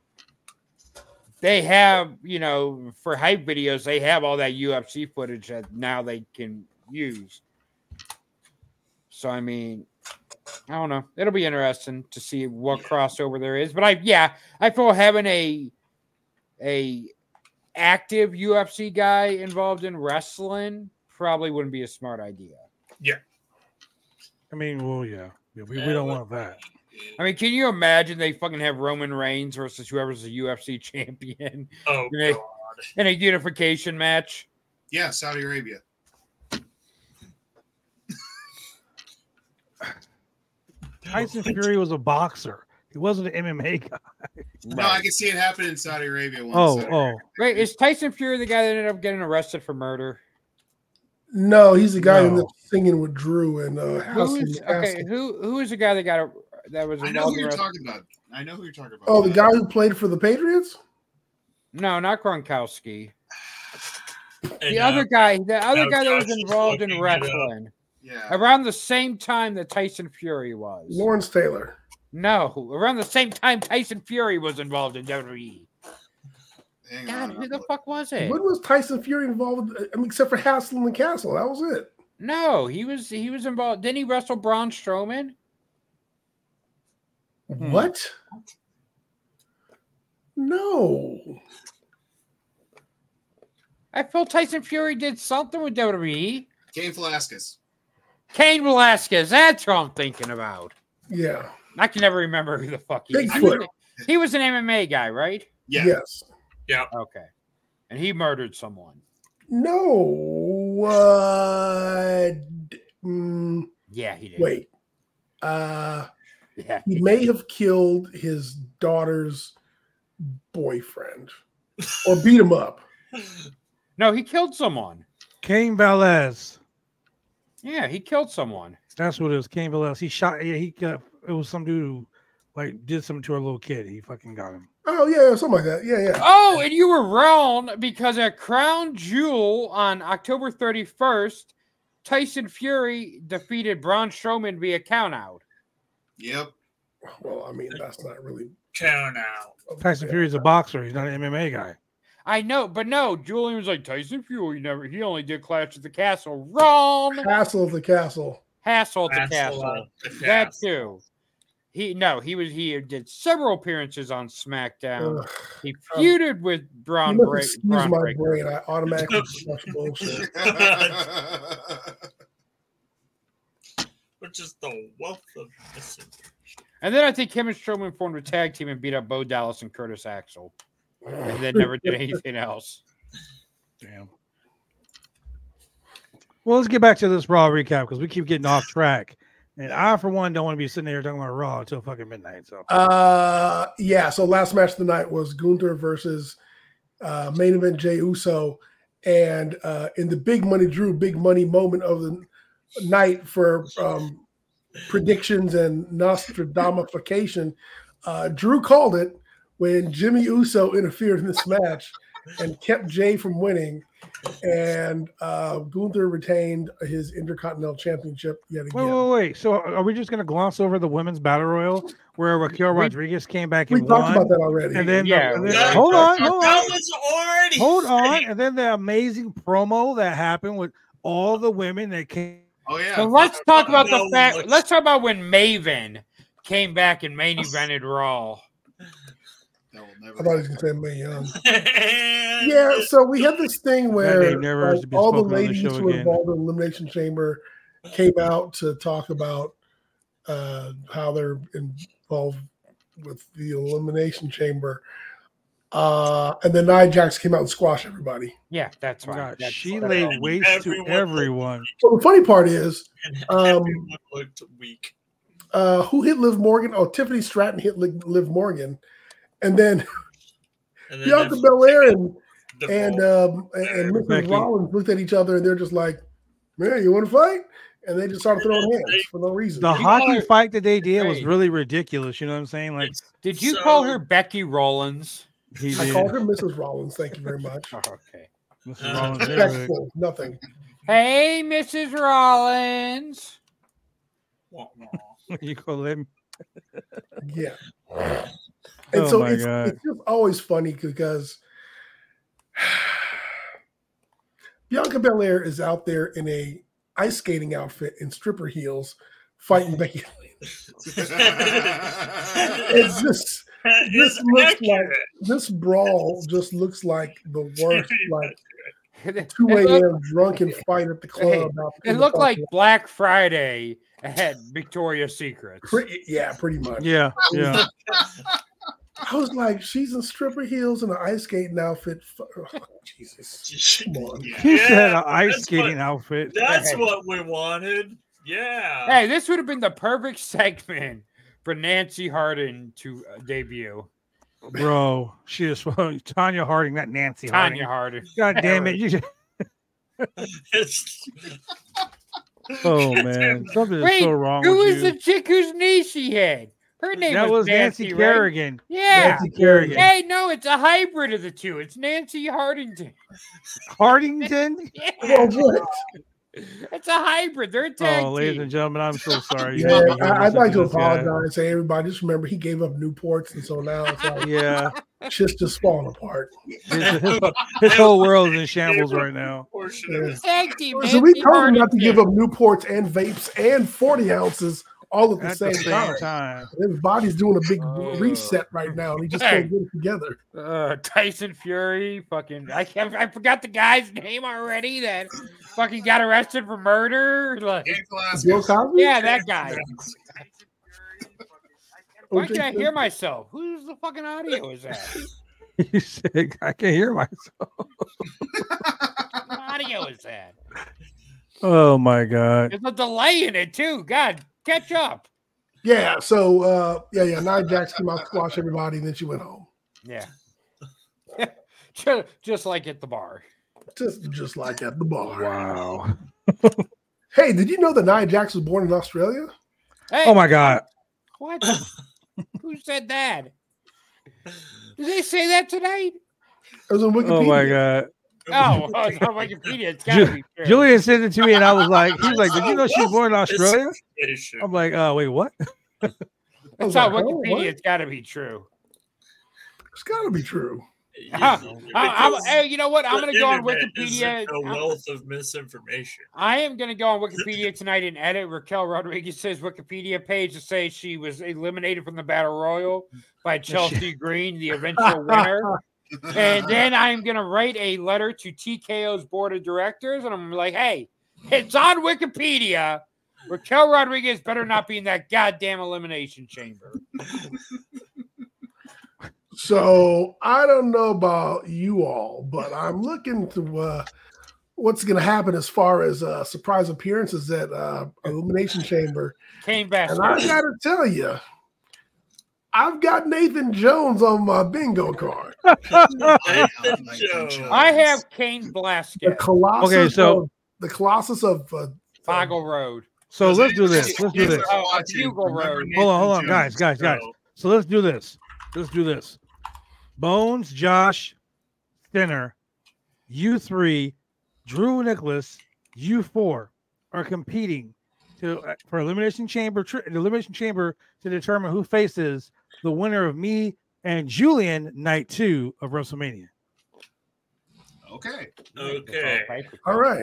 Speaker 4: they have, you know, for hype videos, they have all that U F C footage that now they can use. So I mean, I don't know. It'll be interesting to see what crossover there is. But I, yeah, I feel having a a active U F C guy involved in wrestling probably wouldn't be a smart idea.
Speaker 1: I mean, well, yeah, yeah we, we
Speaker 5: Yeah,
Speaker 1: don't
Speaker 5: but-
Speaker 1: want that.
Speaker 4: I mean, can you imagine they fucking have Roman Reigns versus whoever's the U F C champion
Speaker 5: Oh
Speaker 4: Yeah.
Speaker 5: god.
Speaker 4: in a unification match?
Speaker 2: Yeah, Saudi Arabia.
Speaker 1: Tyson Fury was a boxer. He wasn't an M M A guy.
Speaker 2: No, I can see it happen in Saudi Arabia. Once.
Speaker 1: Oh,
Speaker 2: Saudi
Speaker 1: oh,
Speaker 4: Wait, is Tyson Fury the guy that ended up getting arrested for murder?
Speaker 3: No, he's the guy
Speaker 1: No.
Speaker 3: who was singing with Drew and uh, House
Speaker 4: Who's
Speaker 3: and
Speaker 4: okay?
Speaker 3: Castle.
Speaker 4: Who who is the guy that got a, that was
Speaker 2: I know
Speaker 4: involved
Speaker 2: who
Speaker 4: in
Speaker 2: you're
Speaker 4: arrest-
Speaker 2: talking about. I know who you're talking about.
Speaker 3: Oh, the guy who played for the Patriots?
Speaker 4: No, not Gronkowski.
Speaker 5: And,
Speaker 4: The
Speaker 5: uh,
Speaker 4: other guy, the other
Speaker 5: now
Speaker 4: guy that was
Speaker 5: Josh is
Speaker 4: involved in
Speaker 5: looking it up.
Speaker 4: wrestling
Speaker 2: Yeah.
Speaker 4: around the same time that Tyson Fury was.
Speaker 3: Lawrence Taylor.
Speaker 4: No, around the same time Tyson Fury was involved in W W E.
Speaker 2: Hang
Speaker 4: God,
Speaker 2: on,
Speaker 4: who
Speaker 2: I'm
Speaker 4: the
Speaker 2: look-
Speaker 4: fuck was it?
Speaker 3: When was Tyson Fury involved? I mean, except for Hassel and Castle. That was it.
Speaker 4: No, he was he was involved. Didn't he wrestle Braun Strowman?
Speaker 1: Hmm.
Speaker 3: What? No.
Speaker 4: I felt Tyson Fury did something with W W E.
Speaker 2: Cain Velasquez.
Speaker 4: Cain Velasquez, that's what I'm thinking about.
Speaker 3: Yeah.
Speaker 4: I can never remember who the fuck he is. He
Speaker 3: Bigfoot.
Speaker 4: was, he was an M M A guy, right?
Speaker 2: Yeah.
Speaker 3: Yes.
Speaker 4: Okay. And he murdered someone.
Speaker 3: No. Uh, d- mm,
Speaker 4: Yeah, he did.
Speaker 3: wait. Uh,
Speaker 4: Yeah.
Speaker 3: he may have killed his daughter's boyfriend or beat him up.
Speaker 4: No, he killed someone.
Speaker 1: Cain Velez.
Speaker 4: Yeah, he killed someone.
Speaker 1: That's what it was. Cain Velez. He shot. Yeah, he got. It was some dude who like did something to a little kid. He fucking got him.
Speaker 3: Oh, yeah, something like that. Yeah, yeah.
Speaker 4: Oh, and you were wrong because at Crown Jewel on October thirty-first, Tyson Fury defeated Braun Strowman via countout.
Speaker 2: Yep.
Speaker 3: Well, I mean, that's not really.
Speaker 5: Count out.
Speaker 1: Tyson Fury's a boxer. He's not an M M A guy.
Speaker 4: I know, but no, Julian was like, Tyson Fury never, he only did Clash at the Castle. Wrong.
Speaker 3: Castle of the Castle.
Speaker 4: Hassle at the
Speaker 5: That's
Speaker 4: Castle.
Speaker 5: a lot of
Speaker 4: That
Speaker 5: gas.
Speaker 4: too. He no, he was he did several appearances on SmackDown.
Speaker 3: Ugh.
Speaker 4: He feuded with
Speaker 3: You
Speaker 4: Braun,
Speaker 3: must
Speaker 4: Break,
Speaker 3: excuse
Speaker 4: Braun
Speaker 3: my
Speaker 4: Breaker.
Speaker 3: brain. I automatically flush bullshit.
Speaker 5: Which is the wealth of misinformation.
Speaker 4: And then I think him and Strowman formed a tag team and beat up Bo Dallas and Curtis Axel. And then never did anything else.
Speaker 1: Damn. Well, let's get back to this Raw recap because we keep getting off track. And I, for one, don't want to be sitting there talking about Raw until fucking midnight. So
Speaker 3: Uh, yeah. So last match of the night was Gunther versus uh, main event Jey Uso, and uh, in the big money Drew big money moment of the night for um, predictions and Nostradamufication, uh, Drew called it when Jimmy Uso interfered in this match and kept Jey from winning, and uh, Gunther retained his Intercontinental Championship yet
Speaker 1: wait,
Speaker 3: again.
Speaker 1: wait, wait. So are we just going to gloss over the women's battle royal where Raquel
Speaker 4: We-
Speaker 1: Rodriguez came back
Speaker 3: We
Speaker 1: and
Speaker 3: talked
Speaker 1: won?
Speaker 3: about that already.
Speaker 1: And then,
Speaker 4: Yeah,
Speaker 1: and then-
Speaker 4: yeah.
Speaker 1: hold on, hold
Speaker 5: That
Speaker 1: on,
Speaker 5: was already
Speaker 1: hold on.
Speaker 5: said.
Speaker 1: And then the amazing promo that happened with all the women that came.
Speaker 2: Oh yeah.
Speaker 4: So let's talk about the
Speaker 5: No
Speaker 4: fact.
Speaker 5: one
Speaker 4: Let's talk about when Maven came back and main evented Raw.
Speaker 2: That will
Speaker 3: I
Speaker 2: never.
Speaker 3: thought he was going to say Mae Young.
Speaker 5: And-
Speaker 3: Yeah, so we had this thing where
Speaker 1: name never has
Speaker 3: uh,
Speaker 1: to be
Speaker 3: all the
Speaker 1: spoken on the
Speaker 3: ladies
Speaker 1: show
Speaker 3: who were
Speaker 1: again.
Speaker 3: involved in the Elimination Chamber came out to talk about uh, how they're involved with the Elimination Chamber. Uh, and then Nia Jax came out and squashed everybody.
Speaker 4: Yeah, that's right.
Speaker 1: God,
Speaker 4: That's
Speaker 1: she
Speaker 4: right.
Speaker 1: laid waste to
Speaker 5: Everyone-
Speaker 1: everyone.
Speaker 3: Well, the funny part is,
Speaker 5: and
Speaker 3: Um,
Speaker 5: everyone looked weak.
Speaker 3: uh, who hit Liv Morgan? Oh, Tiffany Stratton hit Liv, Liv Morgan. And then
Speaker 5: And then
Speaker 3: Bianca
Speaker 5: if-
Speaker 3: Belair and,
Speaker 5: the
Speaker 3: and,
Speaker 5: ball-
Speaker 3: um, and, and Missus
Speaker 1: Becky.
Speaker 3: Rollins looked at each other and they're just like, man, you want to fight? And they just started throwing hands for no reason.
Speaker 1: The
Speaker 4: You
Speaker 1: hockey
Speaker 4: call her-
Speaker 1: fight that they did was
Speaker 4: Hey.
Speaker 1: really ridiculous. You know what I'm saying? Like
Speaker 5: It's
Speaker 4: Did you
Speaker 5: so-
Speaker 4: call her Becky Rollins?
Speaker 1: he
Speaker 3: I
Speaker 1: did.
Speaker 3: called her Missus Rollins. Thank you very much.
Speaker 4: Oh, okay.
Speaker 1: Missus
Speaker 5: Uh,
Speaker 1: Rollins did it.
Speaker 3: Respectful, nothing.
Speaker 4: Hey, Missus Rollins.
Speaker 5: Wah, wah.
Speaker 1: You call him.
Speaker 3: Yeah. And
Speaker 1: Oh
Speaker 3: so
Speaker 1: my
Speaker 3: it's,
Speaker 1: God.
Speaker 3: it's just always funny because Bianca Belair is out there in a ice skating outfit and stripper heels fighting Becky Lynch. It's just this
Speaker 5: It's
Speaker 3: looks
Speaker 5: accurate.
Speaker 3: like this brawl just looks like the worst like
Speaker 4: It
Speaker 3: two
Speaker 4: looked-
Speaker 3: a.m. drunken fight at the club. out in
Speaker 4: It
Speaker 3: the
Speaker 4: looked like
Speaker 3: parking lot.
Speaker 4: Black Friday at Victoria's Secrets.
Speaker 3: Pretty, yeah, pretty much.
Speaker 1: Yeah, yeah.
Speaker 3: I was like, she's in stripper heels and an ice skating outfit. Oh, Jesus, come on.
Speaker 1: He
Speaker 5: Yeah,
Speaker 1: said an ice
Speaker 5: that's
Speaker 1: skating
Speaker 5: what-
Speaker 1: outfit.
Speaker 5: That's
Speaker 4: Hey.
Speaker 5: what we wanted. Yeah.
Speaker 4: Hey, this would have been the perfect segment for Nancy Hardin to uh, debut.
Speaker 1: Bro, she is Tanya Harding, not Nancy
Speaker 4: Tanya
Speaker 1: Harding.
Speaker 4: Hardin.
Speaker 1: God damn it. You just,
Speaker 5: It's,
Speaker 1: oh, man. Something is
Speaker 4: Wait,
Speaker 1: so wrong
Speaker 4: Who
Speaker 1: with
Speaker 4: is
Speaker 1: you.
Speaker 4: the chick whose knee she had? Her name
Speaker 1: That was Nancy,
Speaker 4: Nancy, right?
Speaker 1: Kerrigan.
Speaker 4: Yeah.
Speaker 3: Nancy Kerrigan.
Speaker 4: Hey, no, it's a hybrid of the two. It's Nancy Hardington.
Speaker 1: Hardington?
Speaker 4: Yeah.
Speaker 3: Well, what?
Speaker 4: It's a hybrid. They're a tag
Speaker 1: Oh, ladies
Speaker 4: team.
Speaker 1: and gentlemen, I'm so sorry.
Speaker 3: Yeah,
Speaker 1: You- you
Speaker 3: I, I'd
Speaker 1: listen
Speaker 3: like to
Speaker 1: this guy.
Speaker 3: apologize and say, everybody, just remember he gave up Newports, and so now it's like
Speaker 1: Yeah,
Speaker 3: shit's just falling apart.
Speaker 1: his, his, his whole world is in shambles right now.
Speaker 5: portion of his
Speaker 4: Tag team.
Speaker 3: So we
Speaker 4: Nancy
Speaker 3: told him not to
Speaker 4: Hardington.
Speaker 3: give up Newports and vapes and forty ounces all at the,
Speaker 1: At
Speaker 3: same,
Speaker 1: the same
Speaker 3: time.
Speaker 1: time.
Speaker 3: His body's doing a big
Speaker 4: Oh.
Speaker 3: reset right now, and he just
Speaker 4: Hey.
Speaker 3: can't get it together.
Speaker 4: Uh, Tyson Fury, fucking, I can't, I forgot the guy's name already that fucking got arrested for murder. Like,
Speaker 2: Game
Speaker 3: Bill
Speaker 2: Velasquez.
Speaker 3: Cosby?
Speaker 4: yeah, that guy. Why
Speaker 3: O J
Speaker 4: can't I hear
Speaker 3: Simpson?
Speaker 4: myself? Whose the fucking audio is that?
Speaker 1: You said, I can't hear myself.
Speaker 4: What audio is that?
Speaker 1: Oh, my God.
Speaker 4: There's a delay in it too. God, catch up.
Speaker 3: Yeah, so uh, yeah, yeah. Nia Jax came out to squash everybody, and then she went home.
Speaker 4: Yeah. just, just like at the bar.
Speaker 3: Just just like at the bar.
Speaker 1: Wow.
Speaker 3: Hey, did you know that Nia Jax was born in Australia?
Speaker 4: Hey,
Speaker 1: Oh, my God.
Speaker 4: what? Who said that? Did they say that tonight?
Speaker 3: It was on Wikipedia.
Speaker 1: Oh, my God.
Speaker 4: Oh, oh, it's on Wikipedia. It's gotta
Speaker 1: Ju-
Speaker 4: be true.
Speaker 1: Julian sent it to me, and I was like, he was like, did you know she was born in Australia?
Speaker 5: station.
Speaker 1: I'm like, oh, wait, what?
Speaker 3: I was
Speaker 4: It's on
Speaker 3: like, oh,
Speaker 4: Wikipedia.
Speaker 3: what?
Speaker 4: It's gotta be true.
Speaker 3: It's got to be true.
Speaker 5: You
Speaker 4: Huh.
Speaker 5: know,
Speaker 4: I, I'm,
Speaker 5: because
Speaker 4: hey, you know what? I'm
Speaker 5: the
Speaker 4: gonna go on
Speaker 5: internet is
Speaker 4: Wikipedia.
Speaker 5: A
Speaker 4: I'm-
Speaker 5: wealth of misinformation.
Speaker 4: I am going to go on Wikipedia tonight and edit Raquel Rodriguez's Wikipedia page to say she was eliminated from the Battle Royal by Chelsea Green, the eventual winner. And then I'm going to write a letter to T K O's board of directors. And I'm like, hey, it's on Wikipedia. Raquel Rodriguez better not be in that goddamn elimination chamber.
Speaker 3: So I don't know about you all, but I'm looking to uh, what's going to happen as far as uh, surprise appearances at uh, Elimination Chamber.
Speaker 4: Came back.
Speaker 3: And I got to tell you, I've got Nathan Jones on my bingo card.
Speaker 5: Nathan Jones.
Speaker 4: I have Kane
Speaker 3: The
Speaker 4: Blasquez,
Speaker 3: Colossus.
Speaker 1: Okay, so-
Speaker 3: of, the Colossus of uh,
Speaker 4: Boggle Road.
Speaker 1: So let's do this. Let's do
Speaker 2: Kids
Speaker 1: this.
Speaker 2: are
Speaker 4: Oh,
Speaker 2: watching.
Speaker 4: Bugle
Speaker 2: Remember
Speaker 4: Road.
Speaker 2: Nathan
Speaker 1: Hold on, hold on,
Speaker 2: Jones.
Speaker 1: guys, guys, guys.
Speaker 5: So,
Speaker 1: So let's do this. Let's do this. Bones, Josh, Stinner, you three, Drew Nicholas, you four are competing to uh, for elimination chamber tri- the elimination chamber to determine who faces the winner of me and Julian night two of WrestleMania.
Speaker 2: Okay.
Speaker 5: Okay.
Speaker 3: All right.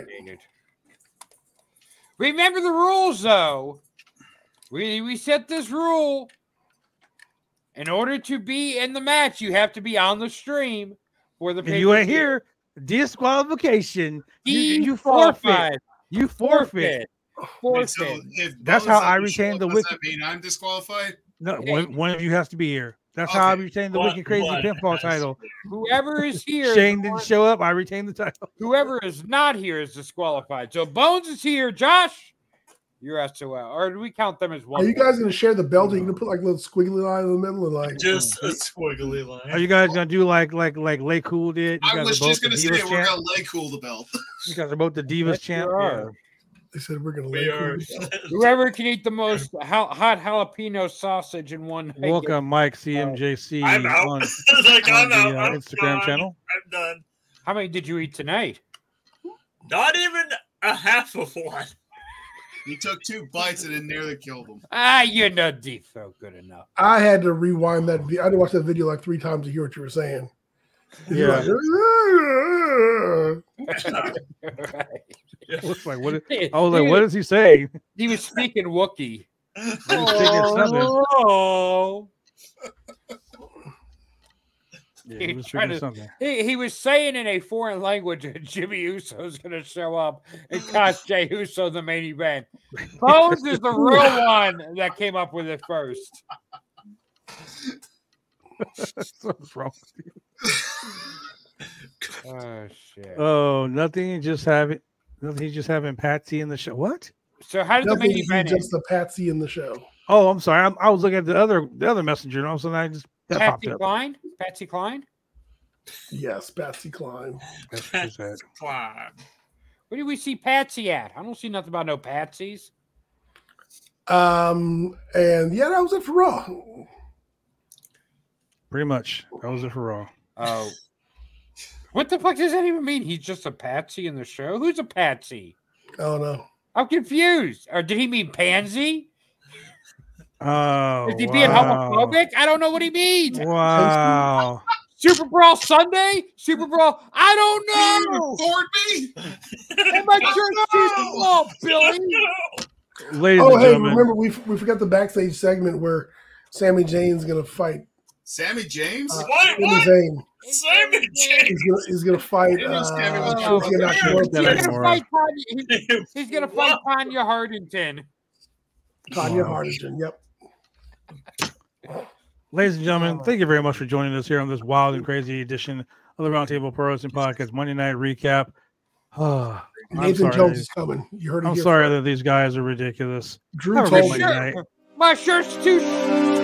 Speaker 4: Remember the rules, though. We we set this rule. In order to be in the match, you have to be on the stream for the.
Speaker 1: If you ain't here, disqualification. You, you forfeit.
Speaker 4: Forfeit.
Speaker 1: You forfeit.
Speaker 4: Forfeit.
Speaker 2: Wait, so
Speaker 4: Forfeit.
Speaker 2: if
Speaker 1: That's
Speaker 2: Bones
Speaker 1: how I
Speaker 2: doesn't show
Speaker 1: retain
Speaker 2: up,
Speaker 1: the
Speaker 2: does
Speaker 1: wiki-
Speaker 2: that mean I'm disqualified?
Speaker 1: No, one, one of you has to be here. That's how I
Speaker 2: Okay.
Speaker 1: retain the
Speaker 5: One-
Speaker 1: Wicked Crazy
Speaker 5: one
Speaker 1: Pinfall
Speaker 5: has to
Speaker 1: title.
Speaker 5: be.
Speaker 4: Whoever is here,
Speaker 1: Shane didn't show up. I retain the title.
Speaker 4: whoever is not here is disqualified. So Bones is here. Josh, you're S O L. Or do we count them as one?
Speaker 3: Are you guys going to share the belt? Are you going to put like a little squiggly line in the middle and like
Speaker 5: Just a squiggly line.
Speaker 1: Are you guys gonna do like like like Lay Cool did? You
Speaker 2: I
Speaker 1: guys
Speaker 2: was
Speaker 1: are both
Speaker 2: just
Speaker 1: the
Speaker 2: gonna say
Speaker 1: Divas
Speaker 2: we're
Speaker 1: champ.
Speaker 2: gonna lay cool the belt.
Speaker 1: You guys are both the Divas
Speaker 4: Yes,
Speaker 1: champ.
Speaker 4: you
Speaker 1: Yeah.
Speaker 4: are.
Speaker 3: they said we're going to
Speaker 5: We are.
Speaker 4: Whoever can eat the most hot, hot jalapeno sausage in one night.
Speaker 1: Welcome, Mike C M J C
Speaker 5: I'm out.
Speaker 1: on,
Speaker 5: like,
Speaker 1: on
Speaker 5: I'm
Speaker 1: the
Speaker 5: out.
Speaker 1: uh,
Speaker 5: I'm
Speaker 1: Instagram
Speaker 5: gone.
Speaker 1: channel.
Speaker 5: I'm done.
Speaker 4: How many did you eat tonight?
Speaker 5: Not even a half of one.
Speaker 2: He took two bites and it nearly killed him.
Speaker 4: Ah, you're not deep felt good enough.
Speaker 3: I had to rewind that. Vi- I had to watch that video like three times to hear what you were saying. You're
Speaker 1: Yeah.
Speaker 3: like,
Speaker 1: I was like, what? Is,
Speaker 4: He-
Speaker 1: I was like,
Speaker 4: he
Speaker 1: what
Speaker 4: was-
Speaker 1: is he saying?
Speaker 4: He was speaking Wookiee.
Speaker 1: He was speaking something.
Speaker 4: Oh,
Speaker 1: Yeah, he
Speaker 4: He
Speaker 1: was
Speaker 4: tried
Speaker 1: speaking
Speaker 4: to-
Speaker 1: something.
Speaker 4: he, he was saying in a foreign language that Jimmy Uso is going to show up and cost Jay Uso the main event. Bones is the real one that came up with it first.
Speaker 1: What's wrong?
Speaker 4: Oh shit!
Speaker 1: Oh, nothing. Just having nothing. Just having Patsy in the show. What?
Speaker 4: So how did the
Speaker 3: Nothing
Speaker 4: main
Speaker 3: is
Speaker 4: event end?
Speaker 3: just a patsy in the show.
Speaker 1: Oh, I'm sorry. I'm, I was looking at the other the other messenger, and all of a sudden I just that popped
Speaker 4: Patsy
Speaker 1: up.
Speaker 4: Cline? Patsy Cline?
Speaker 3: Yes, Patsy Cline.
Speaker 1: That's what she said.
Speaker 5: Climb.
Speaker 4: Where do we see Patsy at? I don't see nothing about no Patsies.
Speaker 3: Um, and yeah, that was it for Raw.
Speaker 1: Pretty much. That was it for Raw.
Speaker 4: Oh. What the fuck does that even mean? He's just a patsy in the show? Who's a patsy?
Speaker 3: I don't know.
Speaker 4: I'm confused. Or did he mean pansy?
Speaker 1: Oh,
Speaker 4: Is he being
Speaker 1: wow.
Speaker 4: homophobic? I don't know what he means.
Speaker 1: Wow.
Speaker 4: Super Brawl Sunday? Super Brawl? I don't know.
Speaker 2: Afford me?
Speaker 4: Oh, my church Super Brawl, Billy.
Speaker 1: Ladies
Speaker 3: Oh,
Speaker 1: and
Speaker 3: hey,
Speaker 1: gentlemen,
Speaker 3: remember we we forgot the backstage segment where Sami Zayn's gonna fight.
Speaker 2: Sammy James?
Speaker 3: Uh,
Speaker 5: What?
Speaker 3: Sami
Speaker 5: What?
Speaker 3: Zayn.
Speaker 5: Sammy James.
Speaker 3: He's gonna he's gonna fight.
Speaker 2: It is Sami
Speaker 3: Uh,
Speaker 2: Zayn.
Speaker 3: Shinsuke Nakamura.
Speaker 1: Yeah,
Speaker 4: He's
Speaker 1: that's
Speaker 4: gonna
Speaker 1: more-
Speaker 4: fight Tanya, he- he's gonna fight
Speaker 5: What?
Speaker 4: Tanya Hardington.
Speaker 3: Tanya
Speaker 1: Wow.
Speaker 3: Hardington. Yep.
Speaker 1: ladies and gentlemen, thank you very much for joining us here on this wild and crazy edition of the Roundtable Pro Wrestling Podcast Monday Night Recap. Oh, I'm
Speaker 3: Nathan
Speaker 1: sorry.
Speaker 3: Jones is coming. You heard it
Speaker 1: I'm
Speaker 3: here
Speaker 1: sorry
Speaker 3: first.
Speaker 1: that these guys are ridiculous.
Speaker 3: Drew
Speaker 1: Have a
Speaker 3: told
Speaker 1: great
Speaker 3: me.
Speaker 1: Monday night.
Speaker 4: My shirt's too